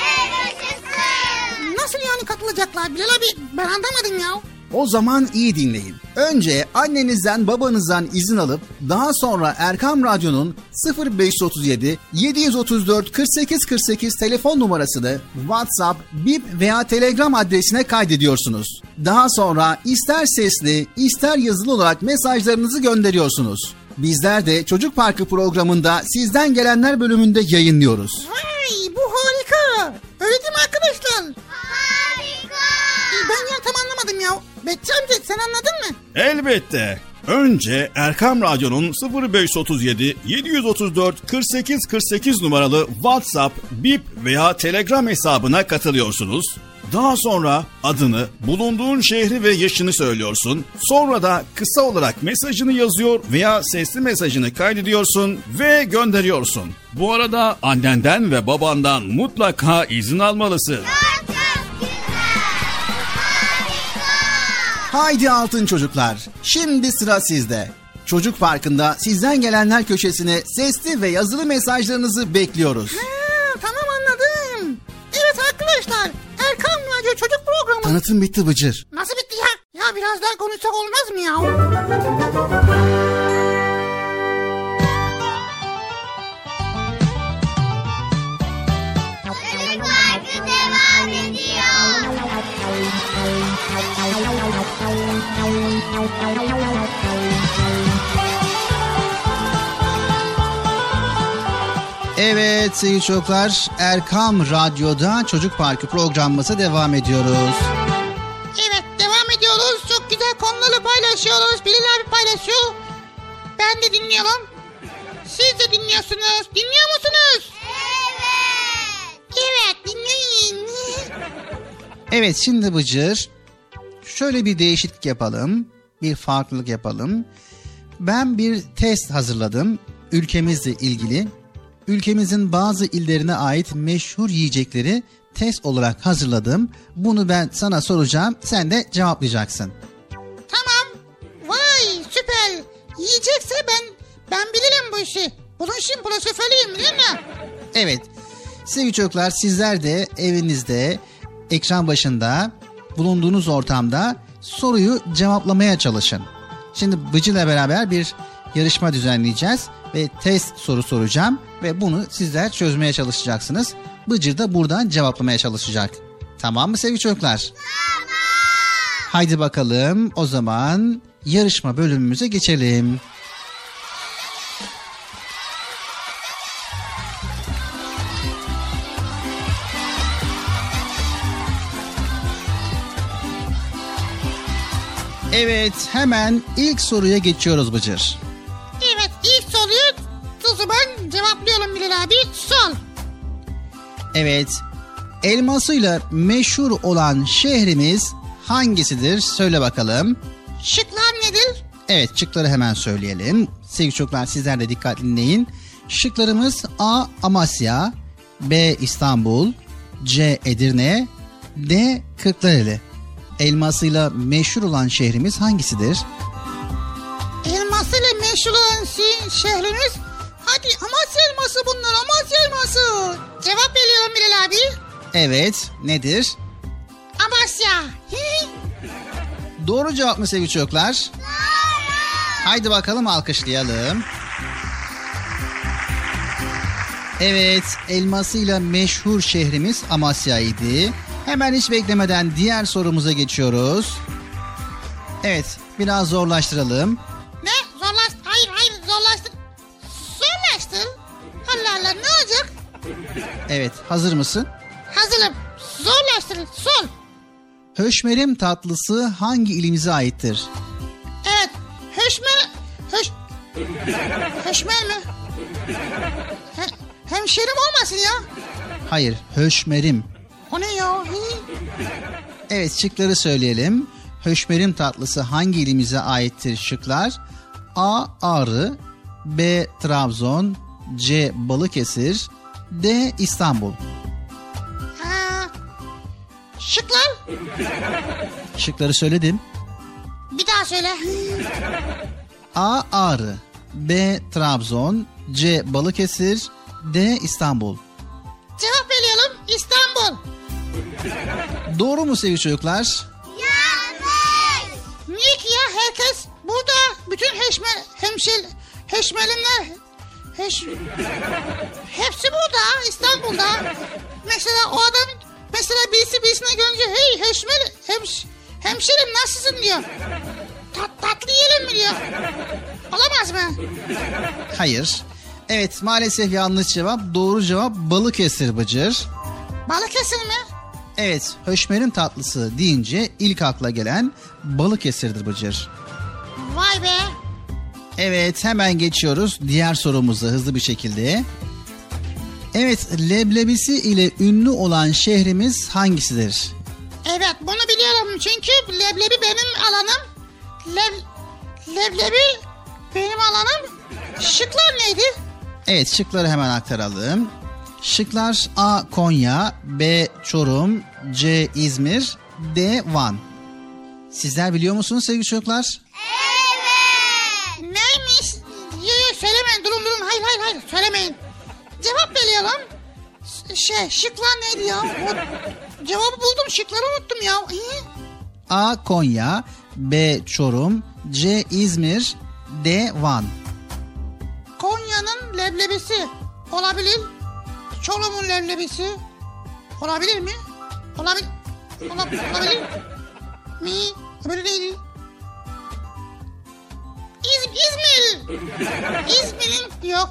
Nasıl yani katılacaklar Bilal abi? Ben anlamadım ya. O zaman iyi dinleyin. Önce annenizden babanızdan izin alıp daha sonra Erkam Radyo'nun 0537 734 48 48 telefon numarasını WhatsApp, Bip veya Telegram adresine kaydediyorsunuz. Daha sonra ister sesli ister yazılı olarak mesajlarınızı gönderiyorsunuz. Bizler de Çocuk Parkı programında sizden gelenler bölümünde yayınlıyoruz. Vay, bu harika. Öyle değil mi arkadaşlar? Harika. Ben ya tam anlamadım ya. Bekçi amca sen anladın mı? Elbette. Önce Erkam Radyo'nun 0537 734 48 48 numaralı WhatsApp, Bip veya Telegram hesabına katılıyorsunuz. Daha sonra adını, bulunduğun şehri ve yaşını söylüyorsun. Sonra da kısa olarak mesajını yazıyor veya sesli mesajını kaydediyorsun ve gönderiyorsun. Bu arada annenden ve babandan mutlaka izin almalısın. Haydi altın çocuklar, şimdi sıra sizde. Çocuk Parkı'nda sizden gelenler köşesine sesli ve yazılı mesajlarınızı bekliyoruz. Tamam anladım. Evet arkadaşlar, Erkam Radyo Çocuk Programı. Tanıtım bitti Bıcır. Nasıl bitti ya? Ya biraz daha konuşsak olmaz mı ya? Çocuk Parkı devam ediyor. Evet sevgili çocuklar, Erkam Radyo'da Çocuk Parkı programımıza devam ediyoruz. Evet devam ediyoruz. Çok güzel konuları paylaşıyoruz. Bilal abi paylaşıyor. ben de dinliyorum. Siz de dinliyorsunuz. Dinliyor musunuz? Evet dinleyin. Evet şimdi Bıcır, şöyle bir değişiklik yapalım. Bir farklılık yapalım. Ben bir test hazırladım ülkemizle ilgili. Ülkemizin bazı illerine ait meşhur yiyecekleri test olarak hazırladım. Bunu ben sana soracağım, sen de cevaplayacaksın. Tamam. Vay süper. Yiyecekse ben bilirim bu işi. Bunun için profesörüyüm değil mi? Evet. Sevgili çocuklar, sizler de evinizde, ekran başında, bulunduğunuz ortamda soruyu cevaplamaya çalışın. Şimdi Bıcır'la beraber bir yarışma düzenleyeceğiz ve test soru soracağım ve bunu sizler çözmeye çalışacaksınız. Bıcır da buradan cevaplamaya çalışacak. Tamam mı sevgili çocuklar? Tamam. Haydi bakalım o zaman yarışma bölümümüze geçelim. Evet, hemen ilk soruya geçiyoruz Bıcır. Evet ilk soruyu o zaman cevaplıyorum Bilal abi. Sol. Evet, elmasıyla meşhur olan şehrimiz hangisidir? Söyle bakalım. Şıklar nedir? Evet, şıkları hemen söyleyelim. Sevgili çocuklar, sizler de dikkatli dinleyin. Şıklarımız A. Amasya, B. İstanbul, C. Edirne, D. Kırklareli. Elmasıyla meşhur olan şehrimiz hangisidir? Elmasıyla meşhur olan şehrimiz. Hadi Amasya elması bunlar, Amasya elması. Cevap veriyorum Bilal abi. Evet, nedir? Amasya. Doğru cevap mı sevgili çocuklar? Doğru. Haydi bakalım alkışlayalım. Evet, elmasıyla meşhur şehrimiz Amasya'ydı. Hemen hiç beklemeden diğer sorumuza geçiyoruz. Evet, biraz zorlaştıralım. Ne? Hayır zorlaştır. Zorlaştır. Allah Allah ne olacak? Evet, hazır mısın? Hazırım. Zorlaştırın. Sol. Höşmerim tatlısı hangi ilimize aittir? Evet. Höşmer mi? Hemşerim olmasın ya. Hayır, höşmerim. O ne ya? Evet, şıkları söyleyelim. Höşmerim tatlısı hangi ilimize aittir şıklar? A. Ağrı, B. Trabzon, C. Balıkesir, D. İstanbul. Şıklar? Şıkları söyledim. Bir daha söyle. A. Ağrı, B. Trabzon, C. Balıkesir, D. İstanbul. Cevap veriyorum İstanbul. Doğru mu sevgili çocuklar? Yanlış. Niye ki ya herkes burada bütün heşmelimler hepsi burada İstanbul'da. Mesela o adam birisi birisine görünce hey hemşerim nasılsın diyor. Tatlı yiyelim mi diyor. Olamaz mı? Hayır. Evet, maalesef yanlış cevap. Doğru cevap Balıkesir Bıcır. Balıkesir mi? Evet, höşmerim tatlısı deyince ilk akla gelen Balıkesir'dir Bıcır. Vay be. Evet, hemen geçiyoruz diğer sorumuza hızlı bir şekilde. Evet, leblebisi ile ünlü olan şehrimiz hangisidir? Evet, bunu biliyorum çünkü leblebi benim alanım. Leblebi benim alanım. Şıklar neydi? Evet, şıkları hemen aktaralım. Şıklar A. Konya, B. Çorum, C. İzmir, D. Van. Sizler biliyor musunuz sevgili çocuklar? Evet. Neymiş? Söylemeyin, durun. Hayır, söylemeyin. Cevap veriyorum. Şıklar neydi ya? Cevabı buldum, şıkları unuttum ya. A. Konya, B. Çorum, C. İzmir, D. Van. Konya'nın leblebisi olabilir. Çorum'un leblebisi olabilir mi? Olabilir mi? Öbürü neydi? İzmir. İzmir'in yok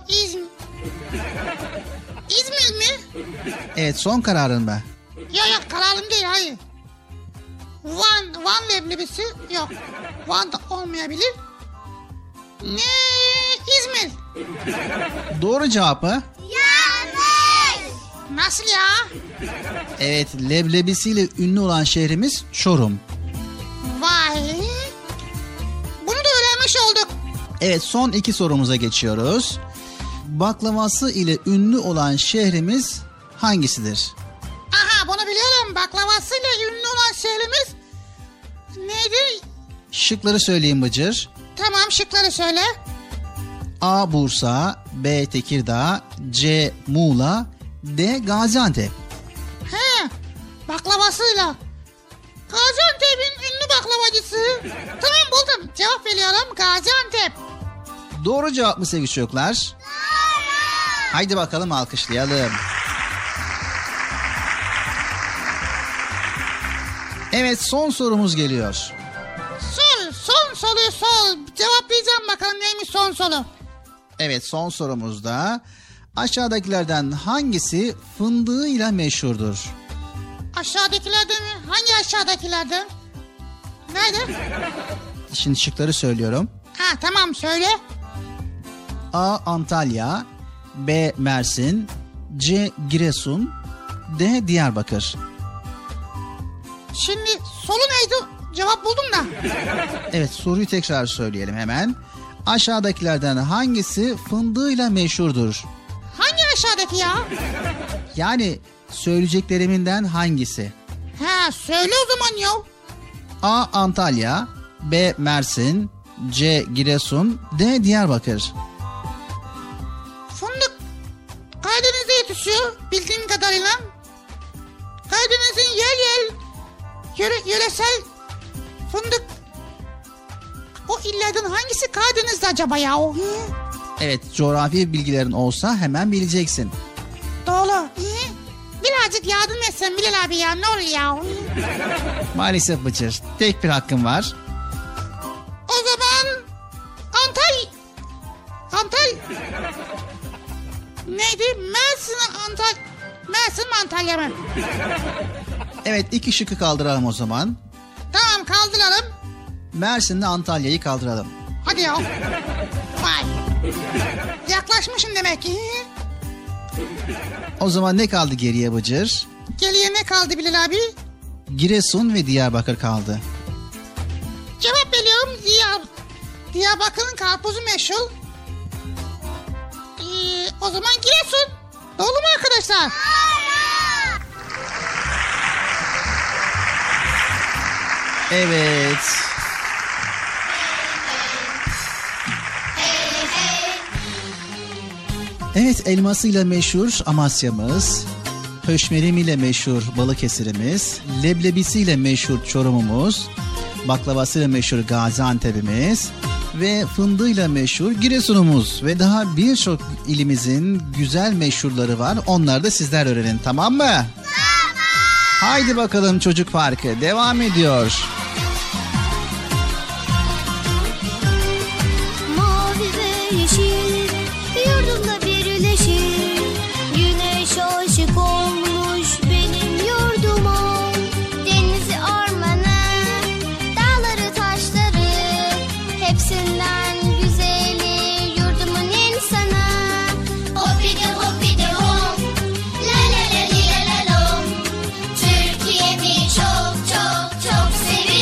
İzmir mi? Evet, son kararın mı? Yok kararım değil, hayır. Van leblebisi yok. Van'da olmayabilir. Ne? İzmir. Doğru cevap mı? Yanlış. Nasıl ya? Evet, leblebisiyle ünlü olan şehrimiz Çorum. Vay. Bunu da öğrenmiş olduk. Evet, son 2 sorumuza geçiyoruz. Baklavası ile ünlü olan şehrimiz hangisidir? Aha, bunu biliyorum. Baklavasıyla ünlü olan şehrimiz neydi? Şıkları söyleyeyim Bıcır. Tamam, şıkları söyle. A. Bursa, B. Tekirdağ, C. Muğla, D. Gaziantep. He, baklavasıyla. Gaziantep'in ünlü baklavacısı. Tamam, buldum. Cevap veriyorum, Gaziantep. Doğru cevap mı sevgili çocuklar? Doğru. Haydi bakalım alkışlayalım. Evet, son sorumuz geliyor. Son soruyu sor. Cevaplayacağım bakalım neymiş son soru. Evet, son sorumuzda aşağıdakilerden hangisi fındığıyla meşhurdur? Aşağıdakilerden mi? Hangi aşağıdakilerden? Nerede? Şimdi şıkları söylüyorum. Ha, tamam, söyle. A. Antalya, B. Mersin, C. Giresun, D. Diyarbakır. Şimdi soru neydi? Cevap buldum da. Evet, soruyu tekrar söyleyelim hemen. Aşağıdakilerden hangisi fındığıyla meşhurdur? Hangi aşağıdaki ya? Yani söyleyeceklerimden hangisi? Ha, söyle o zaman ya. A. Antalya, B. Mersin, C. Giresun, D. Diyarbakır. Fındık Karadeniz'de yetişiyor bildiğim kadarıyla. Karadeniz'in yöresel fındık. O illerden hangisi Karadeniz'de acaba ya? Evet, coğrafi bilgilerin olsa hemen bileceksin. Doğru. Birazcık yardım etsen Bilal abi ya, ne olur ya. Maalesef Bıcır, tek bir hakkın var. O zaman Antalya. Neydi? Mersin mi Antalya mı? Evet, 2 şıkkı kaldıralım o zaman. Tamam, kaldıralım. Mersin'le Antalya'yı kaldıralım. Hadi ya. Vay. Yaklaşmışım demek ki. O zaman ne kaldı geriye Bıcır? Geriye ne kaldı Bilal abi? Giresun ve Diyarbakır kaldı. Cevap veriyorum, Diyarbakır'ın karpuzu meşhur. O zaman Giresun. Doğru mu arkadaşlar? Evet. Evet, elmasıyla meşhur Amasya'mız, höşmerimiyle meşhur Balıkesir'imiz, leblebisiyle meşhur Çorum'umuz, baklavasıyla meşhur Gaziantep'imiz ve fındığıyla meşhur Giresun'umuz ve daha birçok ilimizin güzel meşhurları var. Onları da sizler öğrenin, tamam mı? Tamam. Haydi bakalım, Çocuk Parkı devam ediyor. Mavi ve yeşil yurdumda birleşir. Güneş aşık olmuş benim yurduma. Denizi, ormanı, dağları, taşları, hepsinden güzeli yurdumun insanı. Hoppidi hoppidi hop, la la la li la la lom. Türkiye'mi çok çok çok seviyorum.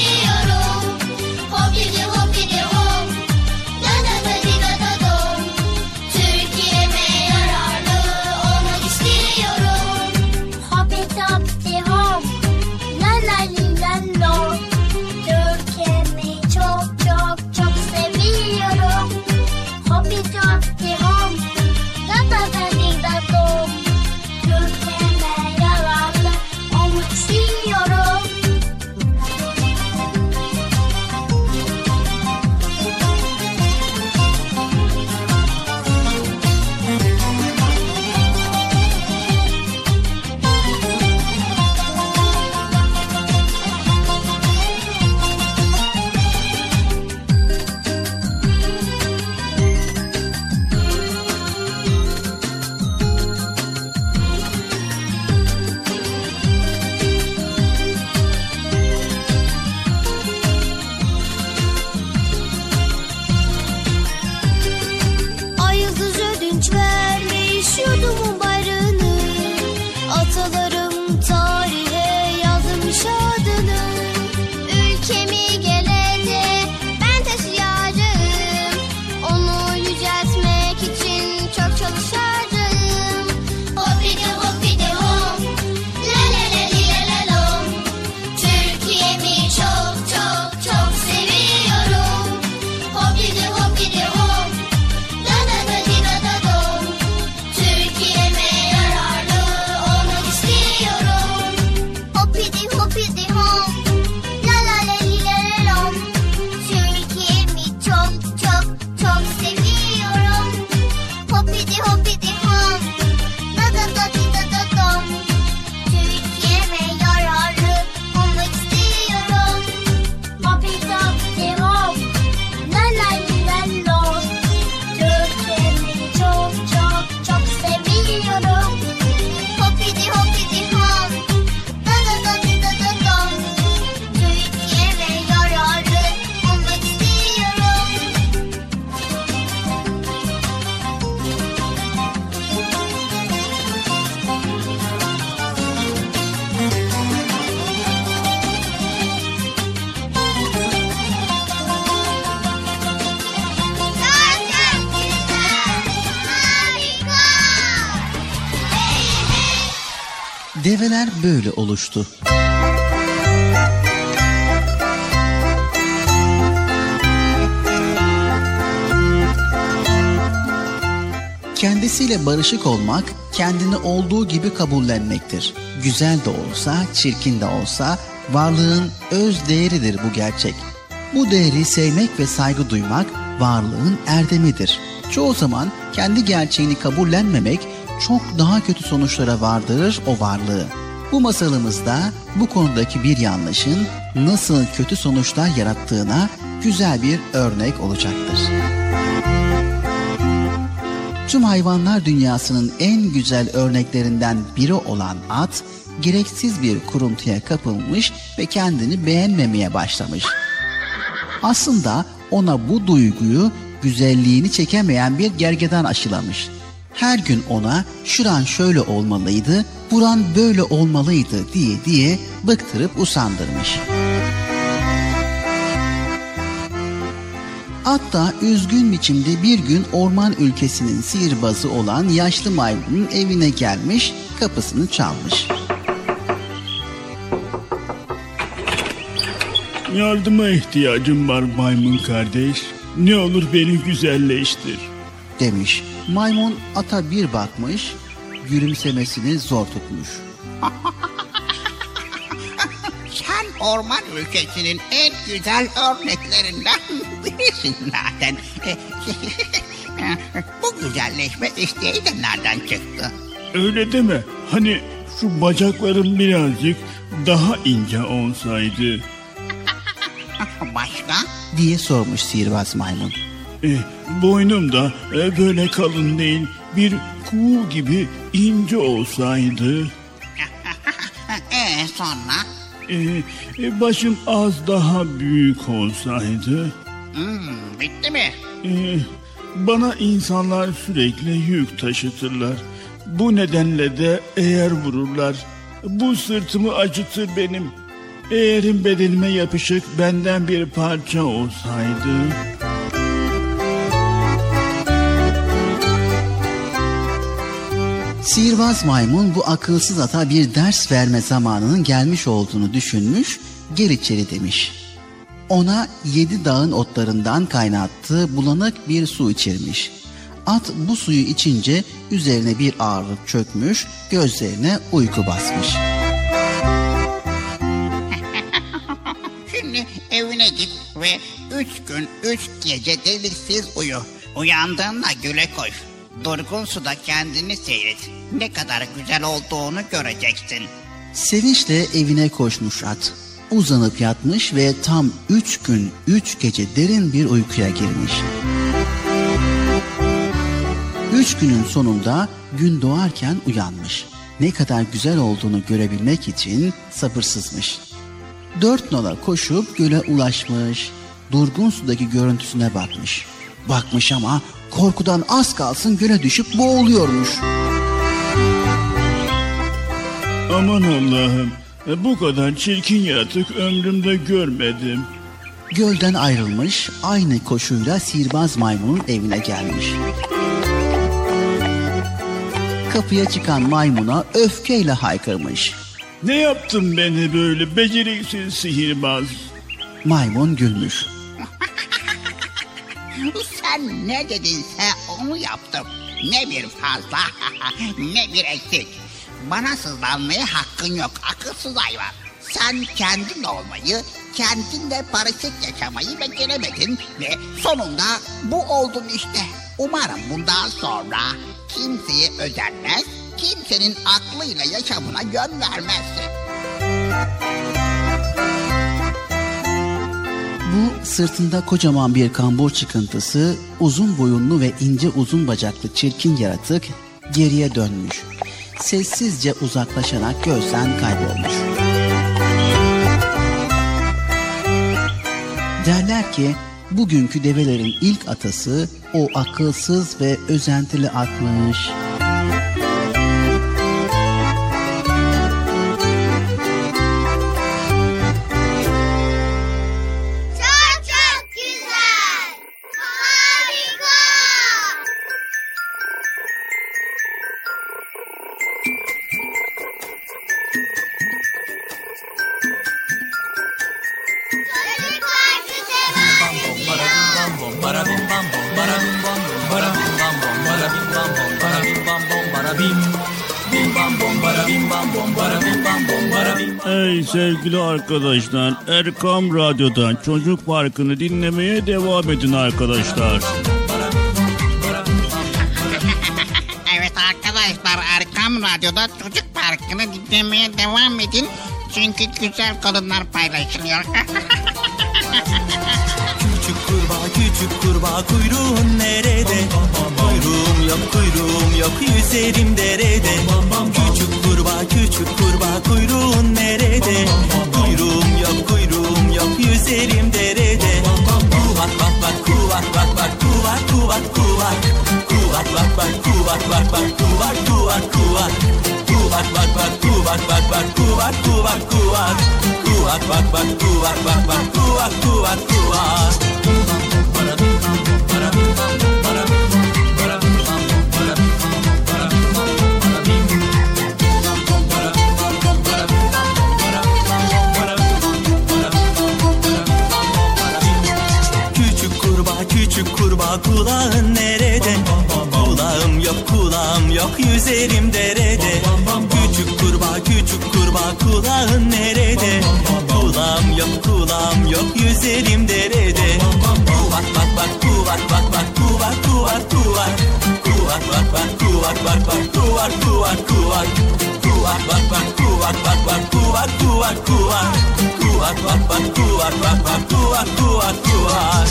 Devreler böyle oluştu. Kendisiyle barışık olmak, kendini olduğu gibi kabullenmektir. Güzel de olsa, çirkin de olsa, varlığın öz değeridir bu gerçek. Bu değeri sevmek ve saygı duymak, varlığın erdemidir. Çoğu zaman kendi gerçeğini kabullenmemek, çok daha kötü sonuçlara vardırır o varlığı. Bu masalımızda bu konudaki bir yanlışın nasıl kötü sonuçlar yarattığına güzel bir örnek olacaktır. Tüm hayvanlar dünyasının en güzel örneklerinden biri olan at, gereksiz bir kuruntuya kapılmış ve kendini beğenmemeye başlamış. Aslında ona bu duyguyu güzelliğini çekemeyen bir gergedan aşılamış. Her gün ona şuran şöyle olmalıydı, buran böyle olmalıydı diye bıktırıp usandırmış. At da üzgün biçimde bir gün orman ülkesinin sihirbazı olan yaşlı maymunun evine gelmiş, kapısını çalmış. Yardıma ihtiyacım var maymun kardeş. Ne olur beni güzelleştir demiş. Maymun ata bir bakmış, gülümsemesini zor tutmuş. Sen orman ülkesinin en güzel örneklerinden birisin zaten. Bu güzelleşme isteği de nereden çıktı? Öyle deme. Hani şu bacaklarım birazcık daha ince olsaydı. Başka? Diye sormuş sihirbaz maymun. Boynum da böyle kalın değil, bir kuğu gibi ince olsaydı. Sonra? Başım az daha büyük olsaydı. Bitti mi? Bana insanlar sürekli yük taşıtırlar. Bu nedenle de eğer vururlar. Bu sırtımı acıtır benim. Eğerim bedenime yapışık benden bir parça olsaydı. Sihirbaz maymun bu akılsız ata bir ders verme zamanının gelmiş olduğunu düşünmüş, gel içeri demiş. Ona 7 dağın otlarından kaynattığı bulanık bir su içirmiş. At bu suyu içince üzerine bir ağırlık çökmüş, gözlerine uyku basmış. Şimdi evine git ve 3 gün 3 gece deliksiz uyu. Uyandığında güle koş. Durgun suda kendini seyret. Ne kadar güzel olduğunu göreceksin. Sevinçle evine koşmuş at. Uzanıp yatmış ve tam 3 gün 3 gece derin bir uykuya girmiş. 3 günün sonunda gün doğarken uyanmış. Ne kadar güzel olduğunu görebilmek için sabırsızmış. 4 nala koşup göle ulaşmış. Durgun sudaki görüntüsüne bakmış. Bakmış ama korkudan az kalsın göle düşüp boğuluyormuş. Aman Allah'ım, bu kadar çirkin yaratık ömrümde görmedim. Gölden ayrılmış, aynı koşuyla sihirbaz maymunun evine gelmiş. Kapıya çıkan maymuna öfkeyle haykırmış. Ne yaptın beni böyle beceriksiz sihirbaz? Maymun gülmüş. Sen ne dedinse onu yaptım. Ne bir fazla ne bir eksik. Bana sızlanmaya hakkın yok akılsız hayvan. Sen kendin olmayı, kendinle barışık yaşamayı beceremedin ve sonunda bu oldun işte. Umarım bundan sonra kimseye özenmez, kimsenin aklıyla yaşamına yön vermezsin. Bu sırtında kocaman bir kambur çıkıntısı, uzun boyunlu ve ince uzun bacaklı çirkin yaratık geriye dönmüş. Sessizce uzaklaşarak gözden kaybolmuş. Derler ki bugünkü develerin ilk atası o akılsız ve özentili atmış. Hey sevgili arkadaşlar, Erkam Radyo'dan Çocuk Parkı'nı dinlemeye devam edin arkadaşlar. Evet arkadaşlar, Erkam Radyo'da Çocuk Parkı'nı dinlemeye devam edin. Çünkü güzel konular paylaşılıyor. Küçük kurbağa kuyruğun nerede? Kuyruğum yok yüzerim derede. Küçük kurbağa kuyruğun nerede? Kuyruğum yok yüzerim derede. Kuvak bak bak kuvak bak bak kuvak kuvak kuvak. Kuvak bak bak kuvak bak bak kuvak kuvak kuvak. Kuvak bak bak kuvak bak bak kuvak kuvak kuvak. Kuvak bak bak kuvak bak bak kuvak kuvak kuvak. Küçük kurbağa kulağın nerede? Kulağım yok yüzerim derede. Küçük kurbağa kulağın nerede? Kulağım yok yüzerim derede. Kuvak bak bak kuvak bak bak kuvak kuvak kuvak. Kuvak bak bak kuvak bak bak kuvak kuvak kuvak. Kuvak bak bak kuvak bak bak kuvak kuvak kuvak. Kuvak bak bak kuvak bak bak kuvak kuvak kuvak.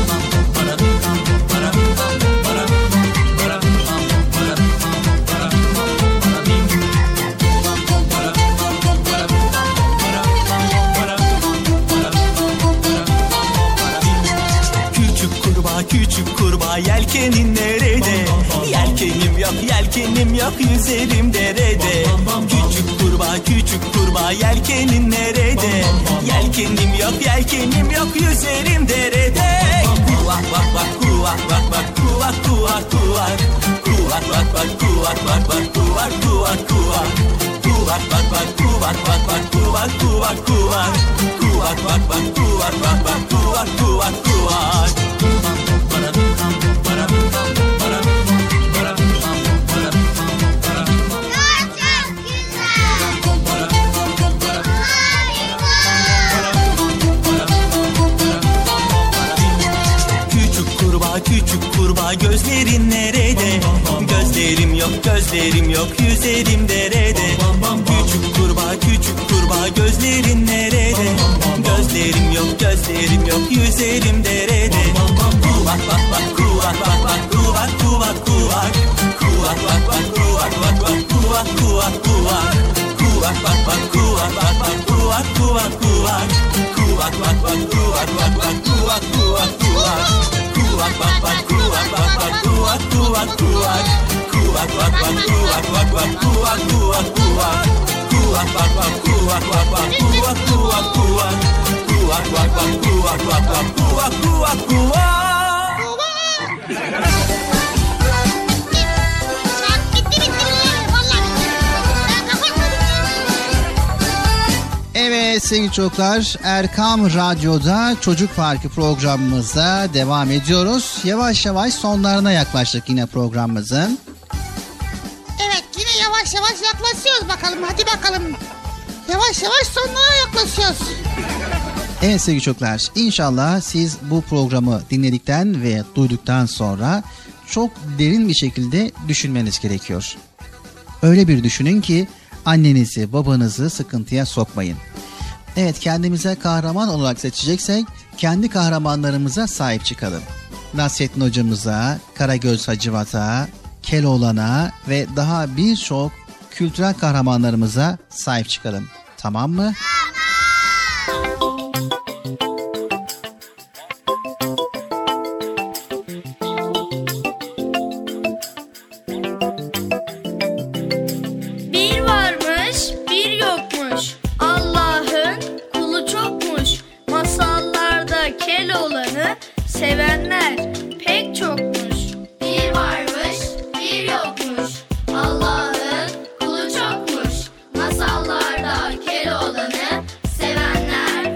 Küçük kurbağa yelkenin nerede? Yelkenim yok yüzerim derede. Küçük kurbağa yelkenin nerede? Yelkenim yok yüzerim derede. Kuvak bak bak kuvak bak bak kuvak kuvak kuvak. Kuvak bak bak kuvak bak bak kuvak kuvak kuvak. Kuvak bak bak kuvak bak bak kuvak kuvak kuvak. Kuvak bak bak kuvak bak bak kuvak kuvak kuvak. Küçük kurbağa gözlerin nerede? Gözlerim yok yüzerim derede. Küçük kurbağa gözlerin nerede? Gözlerim yok yüzerim derede. Kuvak bak bak kuvak bak bak kuvak kuvak kuvak. Kuvak bak bak kuvak bak bak kuvak kuvak kuvak. Kuvak bak bak kuvak bak bak kuvak kuvak kuvak. Kuvak bak bak kuvak bak bak kuvak kuvak kuvak. Kuvak bak bak kuvak bak bak kuvak kuvak kuvak. Kuvak bak bak kuvak bak bak kuvak kuvak kuvak. Kuvak bak bak kuvak bak bak kuvak kuvak kuvak. Kuvak bak bak kuvak bak bak kuvak kuvak kuvak. Evet sevgili çocuklar, Erkam Radyo'da Çocuk Parkı programımızda devam ediyoruz. Yavaş yavaş sonlarına yaklaştık yine programımızın. Evet, yine yavaş yavaş yaklaşıyoruz bakalım. Hadi bakalım. Yavaş yavaş sonlara yaklaşıyoruz. Evet sevgili çocuklar, inşallah siz bu programı dinledikten ve duyduktan sonra çok derin bir şekilde düşünmeniz gerekiyor. Öyle bir düşünün ki annenizi, babanızı sıkıntıya sokmayın. Evet, kendimize kahraman olarak seçeceksek kendi kahramanlarımıza sahip çıkalım. Nasrettin hocamıza, Karagöz Hacivat'a, Keloğlan'a ve daha birçok kültürel kahramanlarımıza sahip çıkalım. Tamam mı? Sevenler pek çokmuş. Bir varmış, bir yokmuş. Allah'ın kulu çokmuş. Masallarda Keloğlan'ı sevenler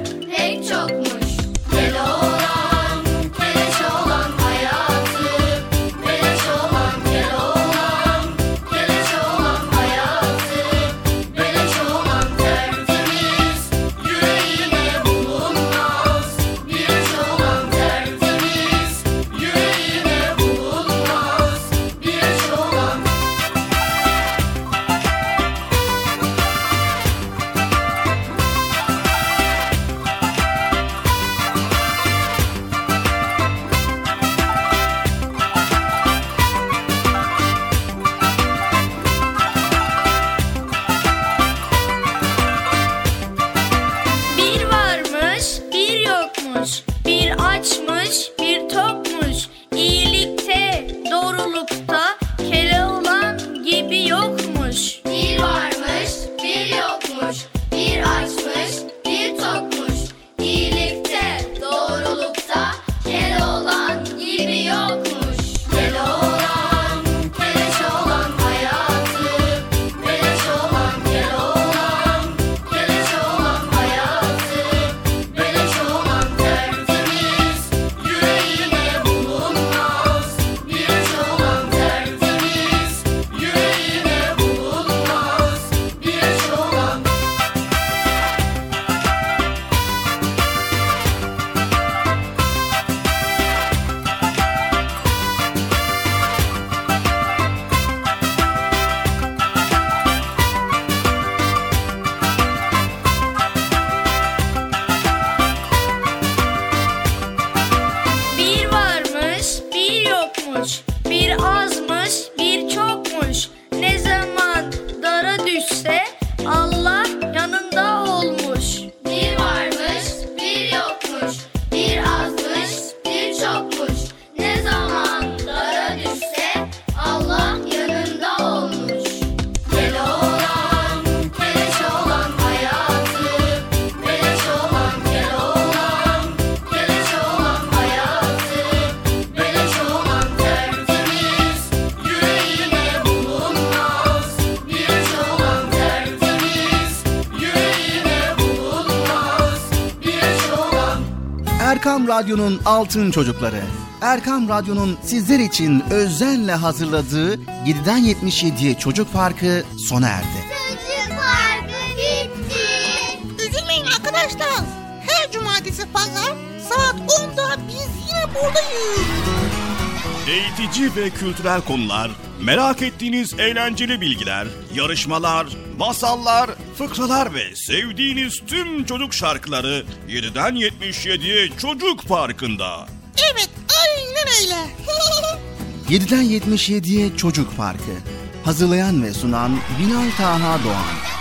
Erkam Radyo'nun Altın Çocukları. Erkam Radyo'nun sizler için özenle hazırladığı 7'den 77'ye Çocuk Parkı sona erdi. Çocuk Parkı bitti. Üzülmeyin arkadaşlar. Her cumartesi pazar saat 10'da biz yine buradayız. Eğitici ve kültürel konular, merak ettiğiniz eğlenceli bilgiler, yarışmalar, masallar, fıkralar ve sevdiğiniz tüm çocuk şarkıları 7'den 77'ye Çocuk Parkı'nda. Evet, aynen öyle. 7'den 77'ye Çocuk Parkı. Hazırlayan ve sunan Binal Taha Doğan.